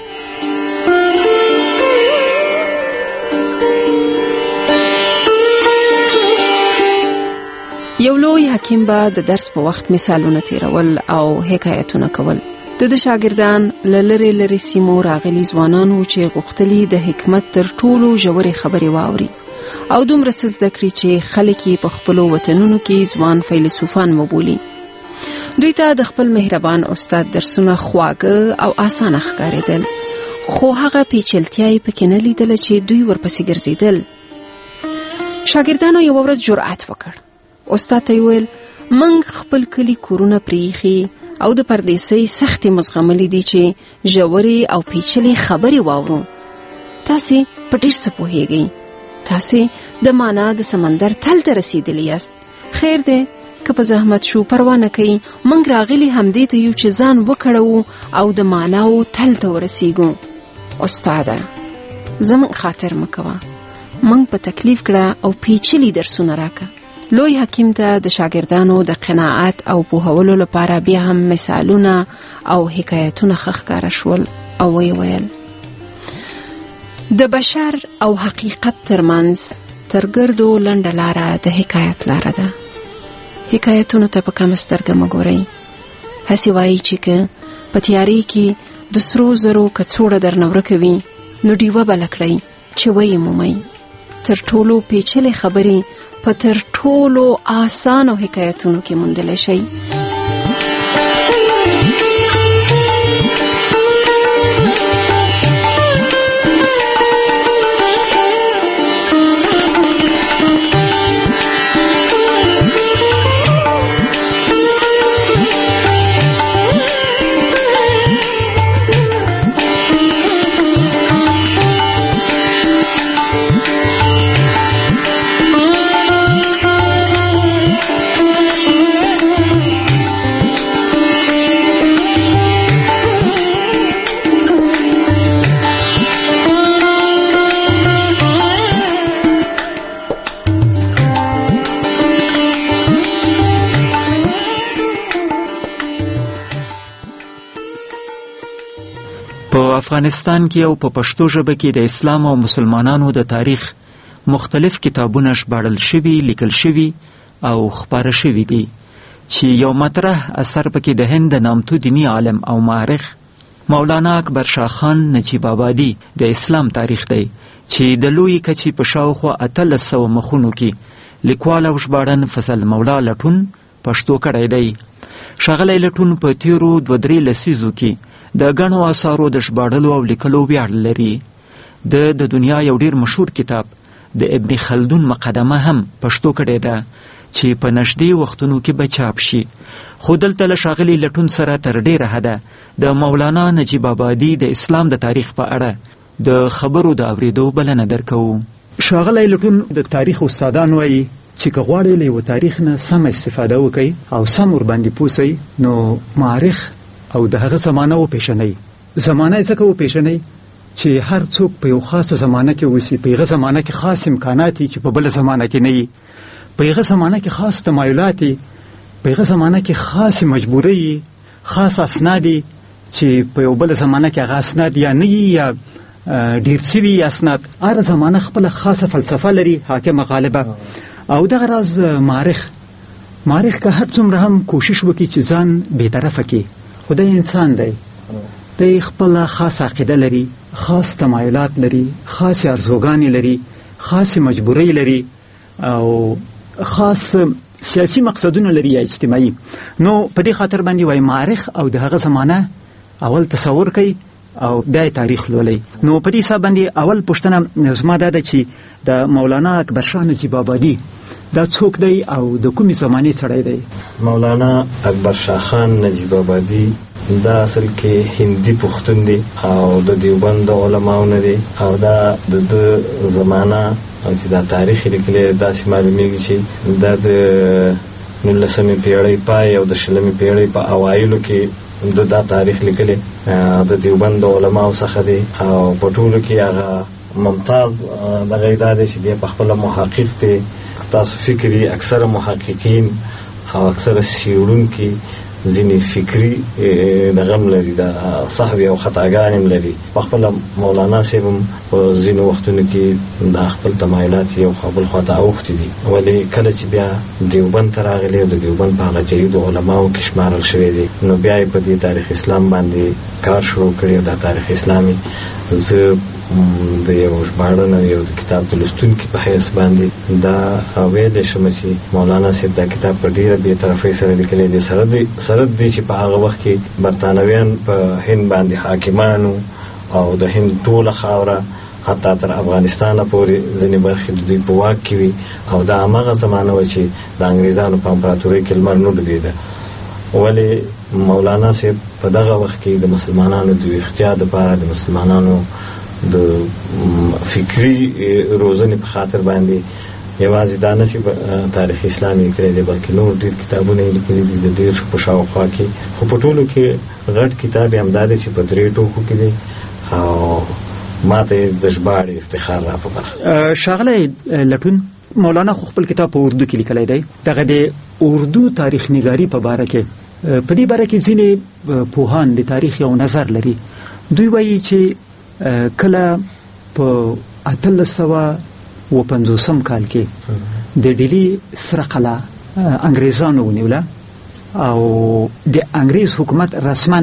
یو لوی حکیم به د درس په وخت مثالونه تیرول او حکایتونه کول. د د شاګردان له لرې لرې سیمو راغلي ځوانان وو چې غوښتلي د حکمت تر ټولو ژورې خبرې واوري او دومره څه زده کړي چې خلک یې په خپلو وطنونو کې ځوان فیلسوفان وبولي. دوی ته د خپل مهربان استاد درسونه خواږه او اسانه ښکارېدل، خو هغه پیچلتیا یې پکې نه لیدله چې دوی ورپسې ګرځېدل. شاګردانو یوه ورځ جرأت وکړ. استاد ته یې وویل، موږ خپل کلي کورونه پرېښي او د پردیسۍ سختې مزغملې دي چې ژورې او پیچلې خبرې واورو. تاسې په ډېر څه پوهېږئ، تاسې د معنا د سمندر تل ته رسېدلي یاست. خیر دی که په زحمت شو، پروا نه کوي، موږ راغلي همدې ته یو چې ځان وکړو او د معناو تل ته ورسېږو. استاده، زموږ خاطر مه کوه، موږ په تکلیف کړه او پیچلي درسونه راکه. لوی حکیم ته د شاګردانو د قناعت او پوهولو لپاره بیا هم مثالونه او حکایتونه ښکاره شول او وی ویل، د بشر او حقیقت ترمنځ تر ګردو لنډه لاره د حکایت لاره ده. حکایتونو ته په کمه سترګه مه ګورئ. هسې وایي چې که په تیارې کې د سرو زرو کڅوړه درنه ورکه وي نو ډیوه بله کړئ چې ویې مومئ. تر ټولو پیچلې خبرې په تر ټولو آسانو حکایتونو کې موندلی شئ. افغانستان کې او په پښتو ژبه کې د اسلام او مسلمانانو د تاریخ مختلف کتابونه ژباړل شوي، لیکل شوي او خپاره شوي دي چې یو مطرح اثر پکې د هند د نامتو دینی عالم او مورخ مولانا اکبر شاه خان نجیب آبادي د اسلام تاریخ دی چې د لوی کچې په شاوخوا اتلس سوه مخونو کې لیکوال او ژباړن فضل مولا لټون پښتو کړی دی. ښاغلی لټون په تیرو دوه درې لسیزو کې د ګڼو اثارو د ژباړلو او لیکلو ویاړ لري. د د دنیا یو ډیر مشهور کتاب د ابن خلدون مقدمه هم پښتو کړی ده چې په نږدې وختونو کې به چاپ شي. خو دلته له ښاغلي لټون سره تر ډیره حده د مولانا نجیب آبادي د اسلام د تاریخ په اړه د خبرو د اورېدو بلنه درکوو. ښاغلی لټون د تاریخ استادان وایي چې که غواړئ له یوه تاریخ نه سمه استفاده وکړئ او سم ورباندې پوه سئ نو مورخ او د هغه زمانه وپېژنئ. زمانه یې ځکه وپېژنئ چې هر څوک په یو خاصه زمانه کې اوسي، په هغه زمانه کې خاص امکانات چې په بله زمانه کې نه وي، په هغه زمانه کې خاص تمایلات، په هغه زمانه کې خاص مجبورۍ، خاص اسناد چې په یو بل زمانه کې هغه اسناد یا نه یا ډیر سوي اسناد. هر زمانه خپل خاصه فلسفه لري، حاکمه غالبه. او دغه راز مورخ مورخ که هر څومره هم کوشش وکړي چې ځان بېطرفه کړي، خدای انسان دی، دی خپل خاص عقیده لري، خاص تمایلات لري، خاص ارزوګانې لري، خاص مجبورۍ لري او خاص سیاسي مقصدونه لري یا اجتماعي. نو په دې خاطر باندې وایي مورخ او د هغه زمانه اول تصور کوي او بیا تاریخ لولي. نو په دې حساب باندې اول پوښتنه زما دا ده چې د مولانا اکبر شاه نجیب آبادي دا څوک دی او د کومې زمانې سړی دی؟ مولانا اکبر شاه خان نجیب آبادي دا اصل کې هندي پښتون دی او د دیوبند علماو نه دی او دا د زمانه او چې دا تاریخ لیکلی داسې معلومیږي چې دا د نولسمې پیړۍ پای او د شلمې پیړۍ په اوایلو کې د دا تاریخ لیکلی د دیوبند علماو څخه دی او په ټولو کې هغه ممتاز دغه دا دی چې دی په خپله محقق دی. تاسو فکري اکثره محققین او اکثره څېړونکي ځینې فکري دغه هم لري، د صحوې او خطاګانې هم لري. په خپله مولانا صاحب هم په ځینو وختونو کې دا خپل تمایلات یو بل خوا ته اوښتي دي، ولې کله چې بیا دیوبند ته راغلی او د دیوبند په هغه جدیدو علماو کې شمارل شوی دی نو بیا یې په دې تاریخ اسلام باندې کار شروع کړی او دا تاریخ اسلامي زه د یو ژباړن یو د کتاب د لوستونکي په حیث باندې دا ویلی شم چې مولانا صاحب دا کتاب په ډېره بې طرفۍ سره لیکلی دی. سره دی سره دی چې په هغه وخت کې برطانویان په هند باندې حاکمانو او د هند ټوله خاوره حتی تر افغانستانه پورې ځینې برخې د دوی په واک کې وي او دا هماغه زمانه وه چې د انګریزانو په امپراتورۍ کې لمر نه ډوبېده. ولې مولانا صاحب په دغه وخت کې د مسلمانانو د ویښتیا دپاره د مسلمانانو د فکري روزنې په خاطر باندې یوازې دا نه چې تاریخ اسلامي کړی دی بلکې نور ډېر کتابونه یې لیکلي دي د دېرشو په شاوخوا کې. خو په ټولو کې غټ کتاب یې همدا دی چې په درې ټوکو کې دی او ما ته د ژباړې افتخار را په برخه. ښاغلی لټون مولانا خو خپل کتاب په اردو کې لیکلی دی. دغه د اردو تاریخ نګاري په باره کې په دې باره کې ځینې پوهان د تاریخ یو نظر لري. دوی وایي چې کله په اتلس سوه و پنځوسم کال کې د ډیلي سره قلعه انګریزانو ونیوله او د انګریز حکومت رسما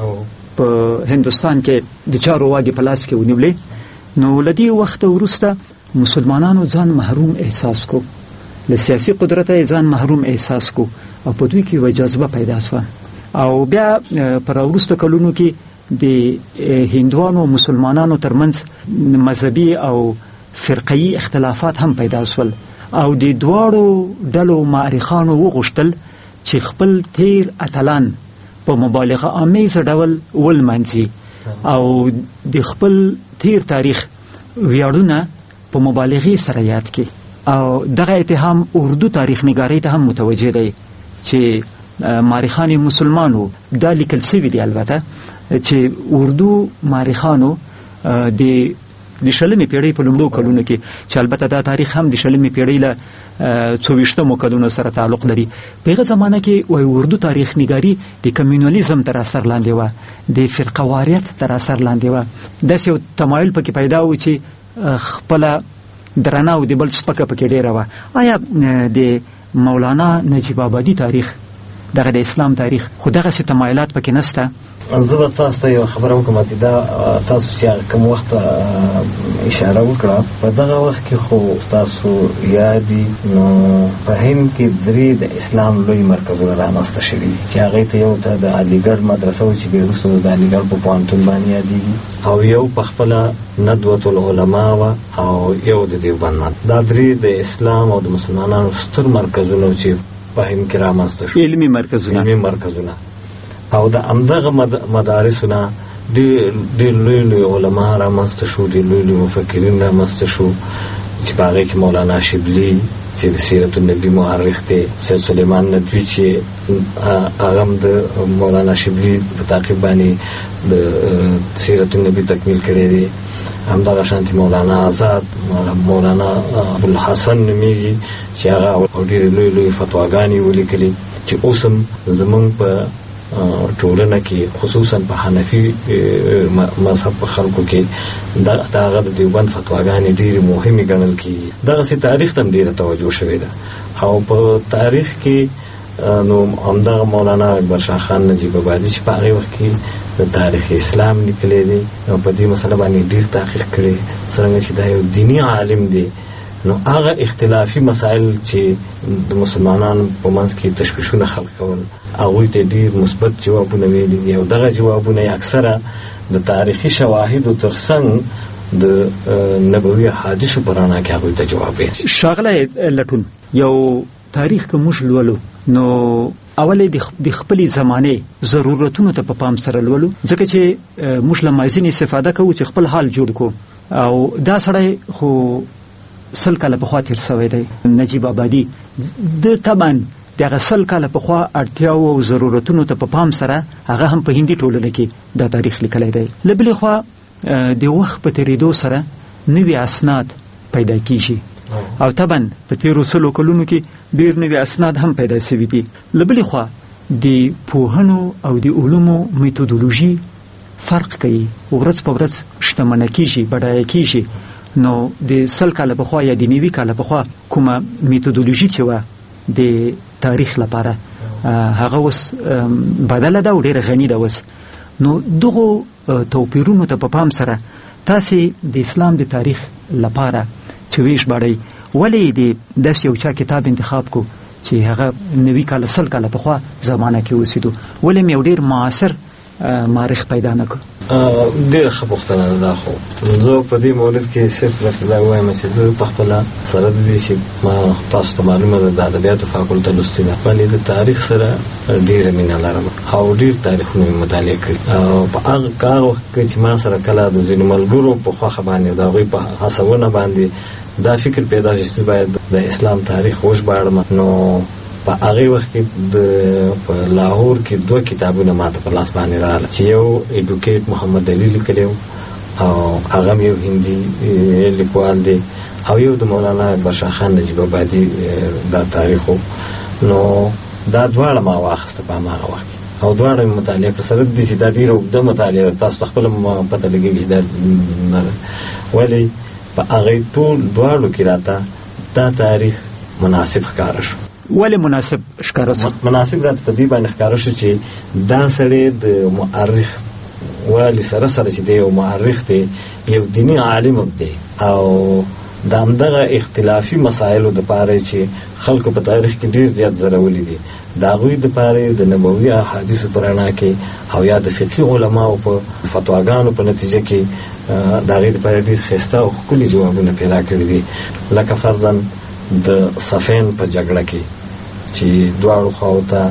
په هندوستان کې د چارو واګې په لاس کې ونیولې. نو له دې وخته وروسته مسلمانانو ځان محروم احساس کو، له سیاسي قدرته ځان محروم احساس کو او په دوی کې یوه جذبه پیدا شوه او بیا په راوروسته کلونو کې د هندوانو او مسلمانانو ترمنځ مذهبي او فرقه‌يي اختلافات هم پیدا شول او د دواړو ډلو مورخانو وغوښتل چې خپل تیر اتلان په مبالغه آمیزه ډول ولمانځي او د خپل تیر تاریخ ویاړونه په مبالغې سره یاد کړي. او دغه اتهام اردو تاریخ نګارۍ ته هم متوجه دی چې مورخان مسلمانو دا لیکل شوي دي البته چې اردو مورخانو د د شلمې پیړۍ په لومړو کلونو کې چې البته دا تاریخ هم د شلمې پیړۍ له څوویشتمو کلونو سره تعلق لري. په هغه زمانه کې وایي اردو تاریخ نګاري د کمیونالیزم تر اثر لاندې وه، د فرقهواریت تر اثر لاندې وه. داسې یو تمایل پکې پیدا و چې خپله درنه او د بل سپکه پکې ډېره وه. آیا د مولانا نجیب آبادي تاریخ دغه د اسلام تاریخ خو دغسې تمایلات پکې نشته زه به تاسو ته یو خبره وکړم چې دا تاسو چې کوم وخت اشاره وکړه په دغه وخت کې خو تاسو یادي نو په هند کې درې د اسلام لوی مرکزونه رامنځته شوي چې هغه ته یو د علیګړ مدرسه و چې به وروسته د علیګړ په پوهنتون باندې یادېږي او یو په خپله ندوة العلماء و او یو د دیوبند. دا درې د اسلام او د مسلمانانو ستر مرکزونه چې په هند کې رامنځته شو، علمي مرکزونه علمي مرکزونه او د همدغه مدارسونه ډېر لوی لوی علما رامنځته شو، ډېر لوی لوی مفکرین رامنځته شو چې په هغې کې مولانا شبلي چې د سیرت النبي مورخ دی، سید سلیمان ندوي چې هغه هم د مولانا شبلي په تعقیب باندې د سیرت النبي تکمیل کړی دی، همدغه شانتي مولانا آزاد، مولانا ابوالحسن نومیږي چې هغه ډېرې لوی لوی فتواګانې ولیکلي چې اوس هم زموږ په ټولنه کې خصوصا په حنفي مذهب په خلکو کې د هغه د دیوبند فتواګانې ډېرې مهمې ګڼل کېږي. دغسې تاریخ ته هم ډېره توجه شوې ده او په تاریخ کې نو همدغه مولانا اکبر شاه خان نجیب آبادي چې په هغې وخت کې د تاریخ اسلام لیکلی دی او په دې مسله باندې ډېر تحقیق کړی، څرنګه چې دا یو دیني عالم دی نو هغه اختلافي مسائل چې د مسلمانانو په منځ کې تشویشونه خلق کول هغوی ته ډېر مثبت جوابونه ویلي دي او دغه جوابونه یې اکثره د تاریخي شواهدو تر څنګ د نبوي احادیثو په رڼا کې هغوی ته جواب ویل. ښاغلی لټون، یو تاریخ که موږ لولو نو اولې د خپلې زمانې ضرورتونو ته په پام سره لولو، ځکه چې موږ له ماضي نه استفاده کوو چې خپل حال جوړ کړو او دا سړی خو سل کاله پخوا تیر شوی دی نجیب آبادي، د طبعا دغه سل کاله پخوا اړتیاو او ضرورتونو ته په پام سره هغه هم په هندي ټولنه کې دا تاریخ لیکلی دی. له بلې خوا د وخت په تېرېدو سره نوي اسناد پیدا کیږي او طبعا په تېرو سلو کلونو کې ډېر نوي اسناد هم پیدا شوي دي. له بلې خوا د پوهنو او د علومو میتودولوژي فرق کوي، ورځ په ورځ شتمنه کیږي، بډایه کیږي. نو د سل کاله پخوا یا د نوي کاله پخوا کومه میتودولوژي چې وه د تاریخ لپاره هغه اوس بدله ده او ډېره غني ده اوس. نو دغو توپیرونو ته په پام سره تاسې د اسلام د تاریخ لپاره چې ویژباړئ ولې د داسې یو چا کتاب انتخاب کو چې هغه نوي کاله سل کاله پخوا زمانه کې اوسېدو، ولې مې یو ډېر معاصر مارخ پیدا نه کړو؟ ډېره ښه پوښتنه ده. دا خو زه په دې مورد کې صرف درته دا وایم چې زه پخپله سره د دې چې ما تاسو ته معلومه ده د ادبیاتو فاکولته لوستې ده، بلې د تاریخ سره ډېره مینه لرم او ډېر تاریخونه مې مطالعه کړي او په هغه هغه وخت کې چې ما سره کله د ځینو ملګرو په خوښه باندې د هغوی په هڅونه باندې دا فکر پیدا شي چې باید د اسلام تاریخ وژباړم، نو په هغې وخت کې د په لاهور کې دوه کتابونه ماته په لاس باندې راغله چې یو ایډوکیټ محمد علي لیکلی او هغه یو هندي لیکوال دی او یو د مولانا اکبر شاه خان نجیب آبادي دا تاریخ و. نو دا دواړه ما واخیسته په هماغه وخت کې او دواړه مې مطالعه کړه. سره د دې چې دا ډېره اوږده مطالعه ده، تاسو ته خپله پته لګېږي چې دا ولې په هغې ټول دواړو کې راته دا تاریخ مناسب ښکاره شو. ولې مناسب ښکاره شو؟ مناسب راته په دې باندې ښکاره شو چې دا سړی د مؤرخ والي سره سره چې دی یو مؤرخ دی، یو دیني عالم دی او د همدغه اختلافي مسایلو دپاره چې خلکو په تاریخ کې ډېر زیات ځرولي دي د هغوی دپاره د نبوي احادیثو په رڼا کې او یا د فقهي علماو په فتواګانو په نتیجه کې د هغې دپاره ډېر ښایسته او ښکلي جوابونه پیدا کړي دي. لکه فرضاً د صفین په جګړه کې چې دواړو خواو ته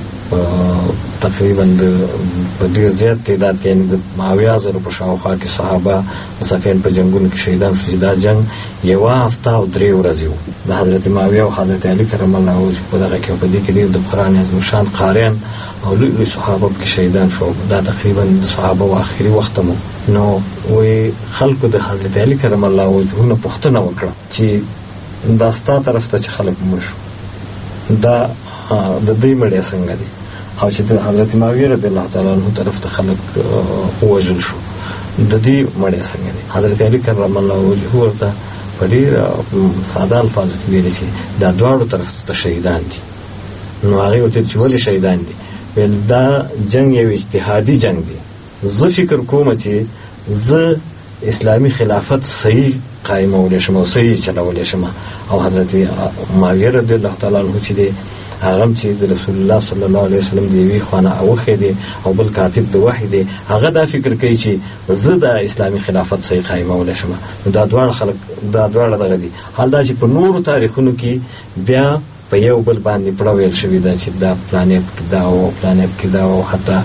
تقریبا په ډېر زیات تعداد کې یعنې د معاویه زرو په شاوخوا کې صحابه د صفین په جنګونو کې شهیدان شو چې دا جنګ یوه هفته او درې ورځې و. د حضرت معاویه او حضرت علي کرم الله وجهه په دغه کې په دې کې ډېر د قرآن عظیم الشان قاریان او لوی لوی صحابه پکې شهیدان شو. دا تقریبا د صحابه و آخري وخت مو. نو وایي خلکو د حضرت علي کرم الله وجهه نه پوښتنه وکړه چې دا ستا طرف ته چې خلک مړ شو دا د دوی مړی څنګه دي او چې د حضرت معاویه رضی الله تعالی عنه طرف ته خلک ووژل شو د دې مړی څنګه دي. حضرت علي کرم الله وجهه ورته په ډېر ساده الفاظو کې ویلي چې دا دواړو طرف ته شهیدان دي. نو هغې ورته چې ولې شهیدان دي؟ ویل دا جنگ یو اجتهادي جنگ دی. زه فکر کوم چې زه اسلامی خلافت صحیح قائمولی شم او صحیح چلولی شم. او حضرت معاویه رضی الله تعالی عنہ چې دی هغه چې د رسول الله صلی الله علیه وسلم دی وی خوانه اوخه دی او بل کاتب د وحی دی، هغه دا فکر کوي چې زه د اسلامی خلافت صحیح قائمولی شم. دا دوه خلک دا دوه دغه دي. حال دا چې په نورو تاریخونو کې بیا په یو بل باندې پړویل شوی دا چې دا پلانې کې دا او پلانې کې دا او حتی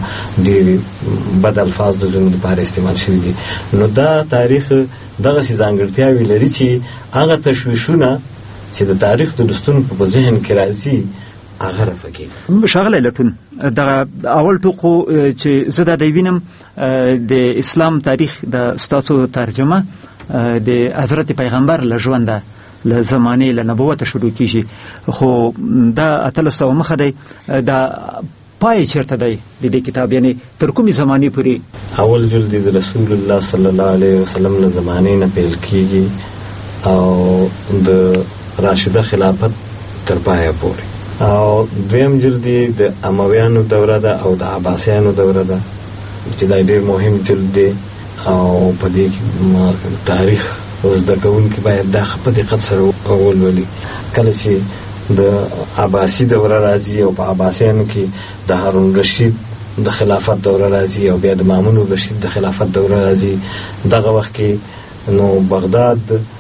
ډېر بد الفاظ د ظلم لپاره استعمال شوي دي. نو دا تاریخ دغسې ځانګړتیاوې لري چې هغه تشویشونه چې د تاریخ د لوستونکو په ذهن کې راځي هغه رفع کېږي. ښاغلی لټون، دغه اول ټوق چې زه دا دی وینم د اسلام تاریخ د ستاسو ترجمه د حضرت پیغمبر له ژونده له زمانې له نبوته شروع کیږي، خو دا اتلس سوه مخه دی. دا پای چیرته دی د دې کتاب؟ یعنی تر کومې زمانې پورې؟ اول جلد د رسول الله صلی الله علیه وسلم له زمانې نه پیل کیږي او د راشده خلافت تر پایه پورې. او دویم جلد د امویانو دوره ده او د عباسیانو دوره ده چې دا ډېر مهم جلد دی. او په دې کې تاریخ زده کوونکي باید دا په دقت سره ولولي. کله چې د عباسي دوره راځي او په عباسیانو کې د هارون رشید د خلافت دوره راځي او بیا د مامون الرشید د خلافت دوره راځي، دغه وخت کې نو بغداد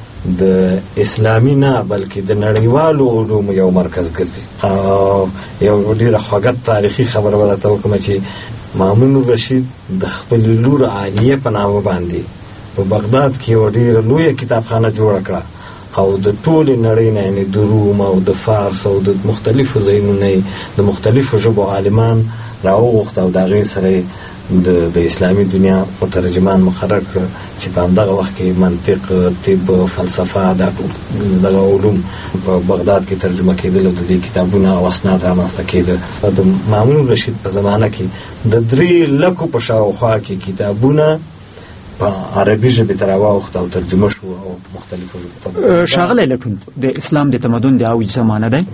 د اسلامي نه بلکې د نړیوالو علومو یو مرکز ګرځي. او یو ډېره خوږه تاریخي خبره به درته وکړم چې مامون الرشید د خپل لور عالیه په نامه باندې په بغداد کې یو ډېره لویه کتابخانه جوړه کړه او د ټولې نړۍ نه یعنې د روم او د فارس او د مختلفو ځایونو نه د مختلفو ژبو عالمان راوغوښت او د هغې سره د د اسلامي دنیا مترجمان مقرر کړه چې په همدغه وخت کې منطق، طب، فلسفه دغه علوم په بغداد کې ترجمه کېدل او د دې کتابونه او اسناد رامنځته کېده. د مامون الرشید په زمانه کې د درې لکو په شاوخوا کې کتابونه په عربي ژبې ته راواوښت او ترجمه شو او مختلفو ژبو. ښاغلی لټون، د اسلام د تمدن د اوج زمانه دی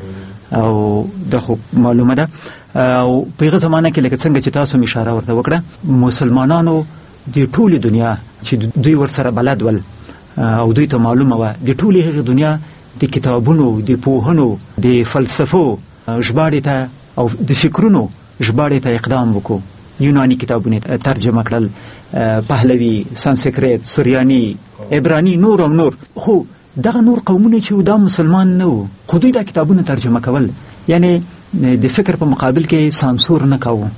او د خو معلومه ده او په هغه زمانه کې لکه څنګه چې تاسو اشاره ورته وکړه، مسلمانانو د ټولې دنیا چې دوی ورسره بلد ول او دوی ته معلومه وه د ټولې هغې دنیا د کتابونو، د پوهنو، د فلسفو ژباړې ته او د فکرونو ژباړې ته اقدام وکړو. یوناني کتابونه ترجمه کړل، پهلوي، سانسکریت، سوریاني، عبراني، نور او نور. خو دغه نور قومونه چې دا مسلمان نه وو خو دوی دا کتابونه ترجمه کول، یعنی د فکر په مقابل کې سانسور نه کاوه.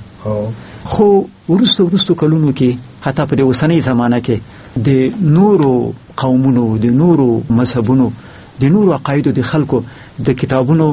خو وروسته وروسته کلونو کې حتی په د اوسنۍ زمانه کې د نورو قومونو، د نورو مذهبونو، د نورو عقایدو د خلکو د کتابونو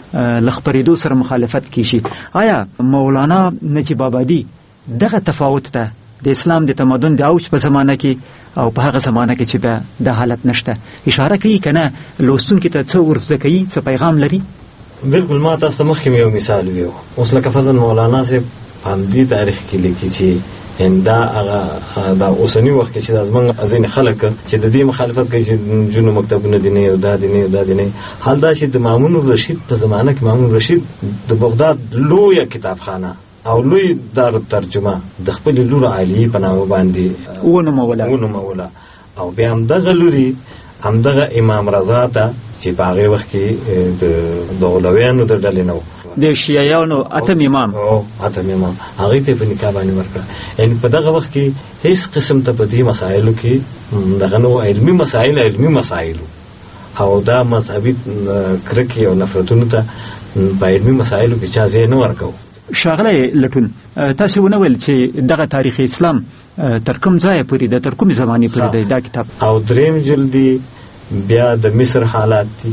له خپرېدو سره مخالفت کیږي. آیا مولانا نجیب آبادي دغه تفاوت ته د اسلام د تمدن د اوج په زمانه کې او په هغه زمانه کې چې به د حالت نشته اشاره کوي کنه لوستونکي ته څه ورزده کوي، څه پیغام لري؟ بالکل. ما تاسو مخکې یو مثال ویو، اوس لکه فضل مولانا صاحب په همدې تاریخ کې لیکي چې دا هغه دا اوسنی وخت کې چې د زمونږ ځینې خلک چې د دې مخالفت کوي چې نجونو مکتبونه دي نه او دا دي نه او دا دي نه. حال دا چې د مامون الرشید په زمانه کې مامون الرشید د بغداد لویه کتابخانه او لوی دار ترجمه د خپل لور عالی په نامه باندې ونوموله ونوموله او بیا همدغه لوري همدغه امام رضا ته چې په هغې وخت کې د دغلویانو د ډلې نه و، د شیعیانو اتم امام اتم امام هغې ته په نکاح باندې ورکړه. یعنې په دغه وخت کې هیڅ قسم ته په دې مسایلو کې دغه نو علمي مسایل علمي مسایلو او دا مذهبي کرکې او نفرتونو ته په علمي مسایلو کې چا ځای نه ورکوه. ښاغلی لټون، تاسو ونه ویل چې دغه تاریخ اسلام تر کوم ځایه پورې ده، تر کومې زمانې پورې دی دا کتاب؟ او دریم جلدي بیا د مصر حالات دي،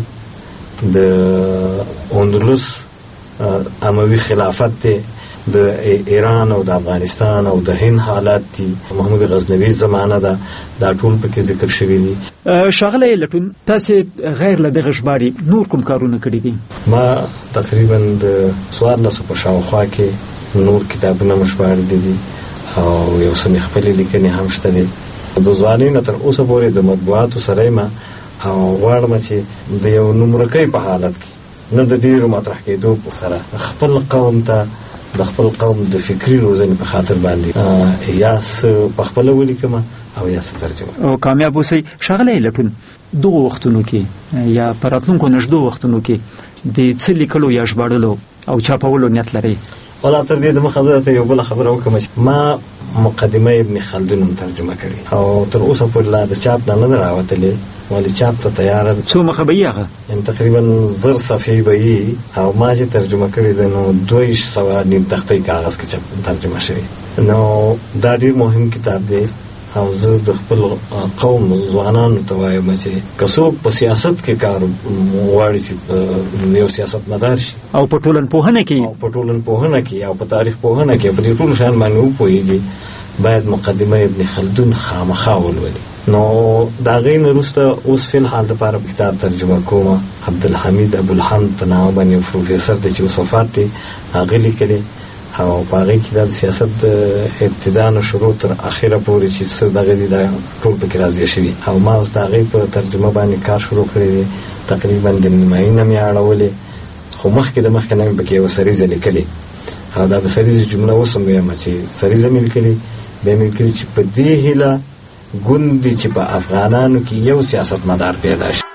د اندلس اموي خلافت دی، د ایران او د افغانستان او د هند حالات دي، محمود غزنوي زمانه ده، دا ټول پکې ذکر شوي دي. ښاغلی لټون، تاسې غیر له دغه ژباړې نور کوم کارونه کړي دي؟ ما تقریبا د څوارلسو په شاوخوا کې نور کتابونه مې ژباړلي دي او یو څه مې خپلې لیکنې هم شته دي. د ځوانۍ نه تر اوسه پورې د مطبوعاتو سره یم او غواړم چې د یو نومرکۍ په حالت کې نه د ډېرو مطرح کېدو سره خپل قوم ته د خپل قوم د فکری روزنې په خاطر باندې یا څه په خپل ولیکم او یا څه ترجمه او کامیاب اوسئ. ښاغلی لټون، دغو وختونو کې یا په راتلونکو نږدو وختونو کې د څه لیکلو یا ژباړلو او چاپولو نیت لرئ؟ ولا تر دې دمخه زه ته یو بله خبره وکړم چې ما مقدمه ابن خلدون هم ترجمه کړې او تر اوسه پورې لا د چاپ نه نه ده راوتلې، ولې چاپ ته تیاره ده. څو مخه به یې هغه؟ یعنې تقریبا زر صفحې به یي او ما چې ترجمه کړې ده نو دوه سوه نیم تختې کاغذ کې ترجمه شوې. نو دا ډېر مهم کتاب دی او زه د خپل قوم ځوانانو ته وایم چې که څوک په سیاست کې کار غواړي چې یو سیاستمدار شي او په ټولنپوهنه کې او په ټولنپوهنه کې او په تاریخ پوهنه کې په دې ټولو شیانو باندې وپوهېږي، باید مقدمه ابن خلدون خامخا ولولي. نو د هغې نه وروسته اوس فی الحال دپاره کتاب ترجمه کومه. عبدالحمید ابوالحمد په نامه باندې یو پروفیسر دی چې اوس وفات دی، هغه لیکلی او په هغې کې دا د سیاست د ابتدا نه شروع تر اخره پورې چې څه دغه دي دا ټول پکې راضیه شوي او ما اوس د هغې په ترجمه باندې کار شروع کړی دی. تقریبا د نیمایي نه مې اړولې، خو مخکې د مخکې نه مې پکې یوه سریزه لیکلې او دا د سریزې جمله اوس هم وایم چې سریزه مې لیکلې، بیا مې لیکلې چې په دې هیله ګوند دی چې په افغانانو کې یو سیاستمدار پیدا شي.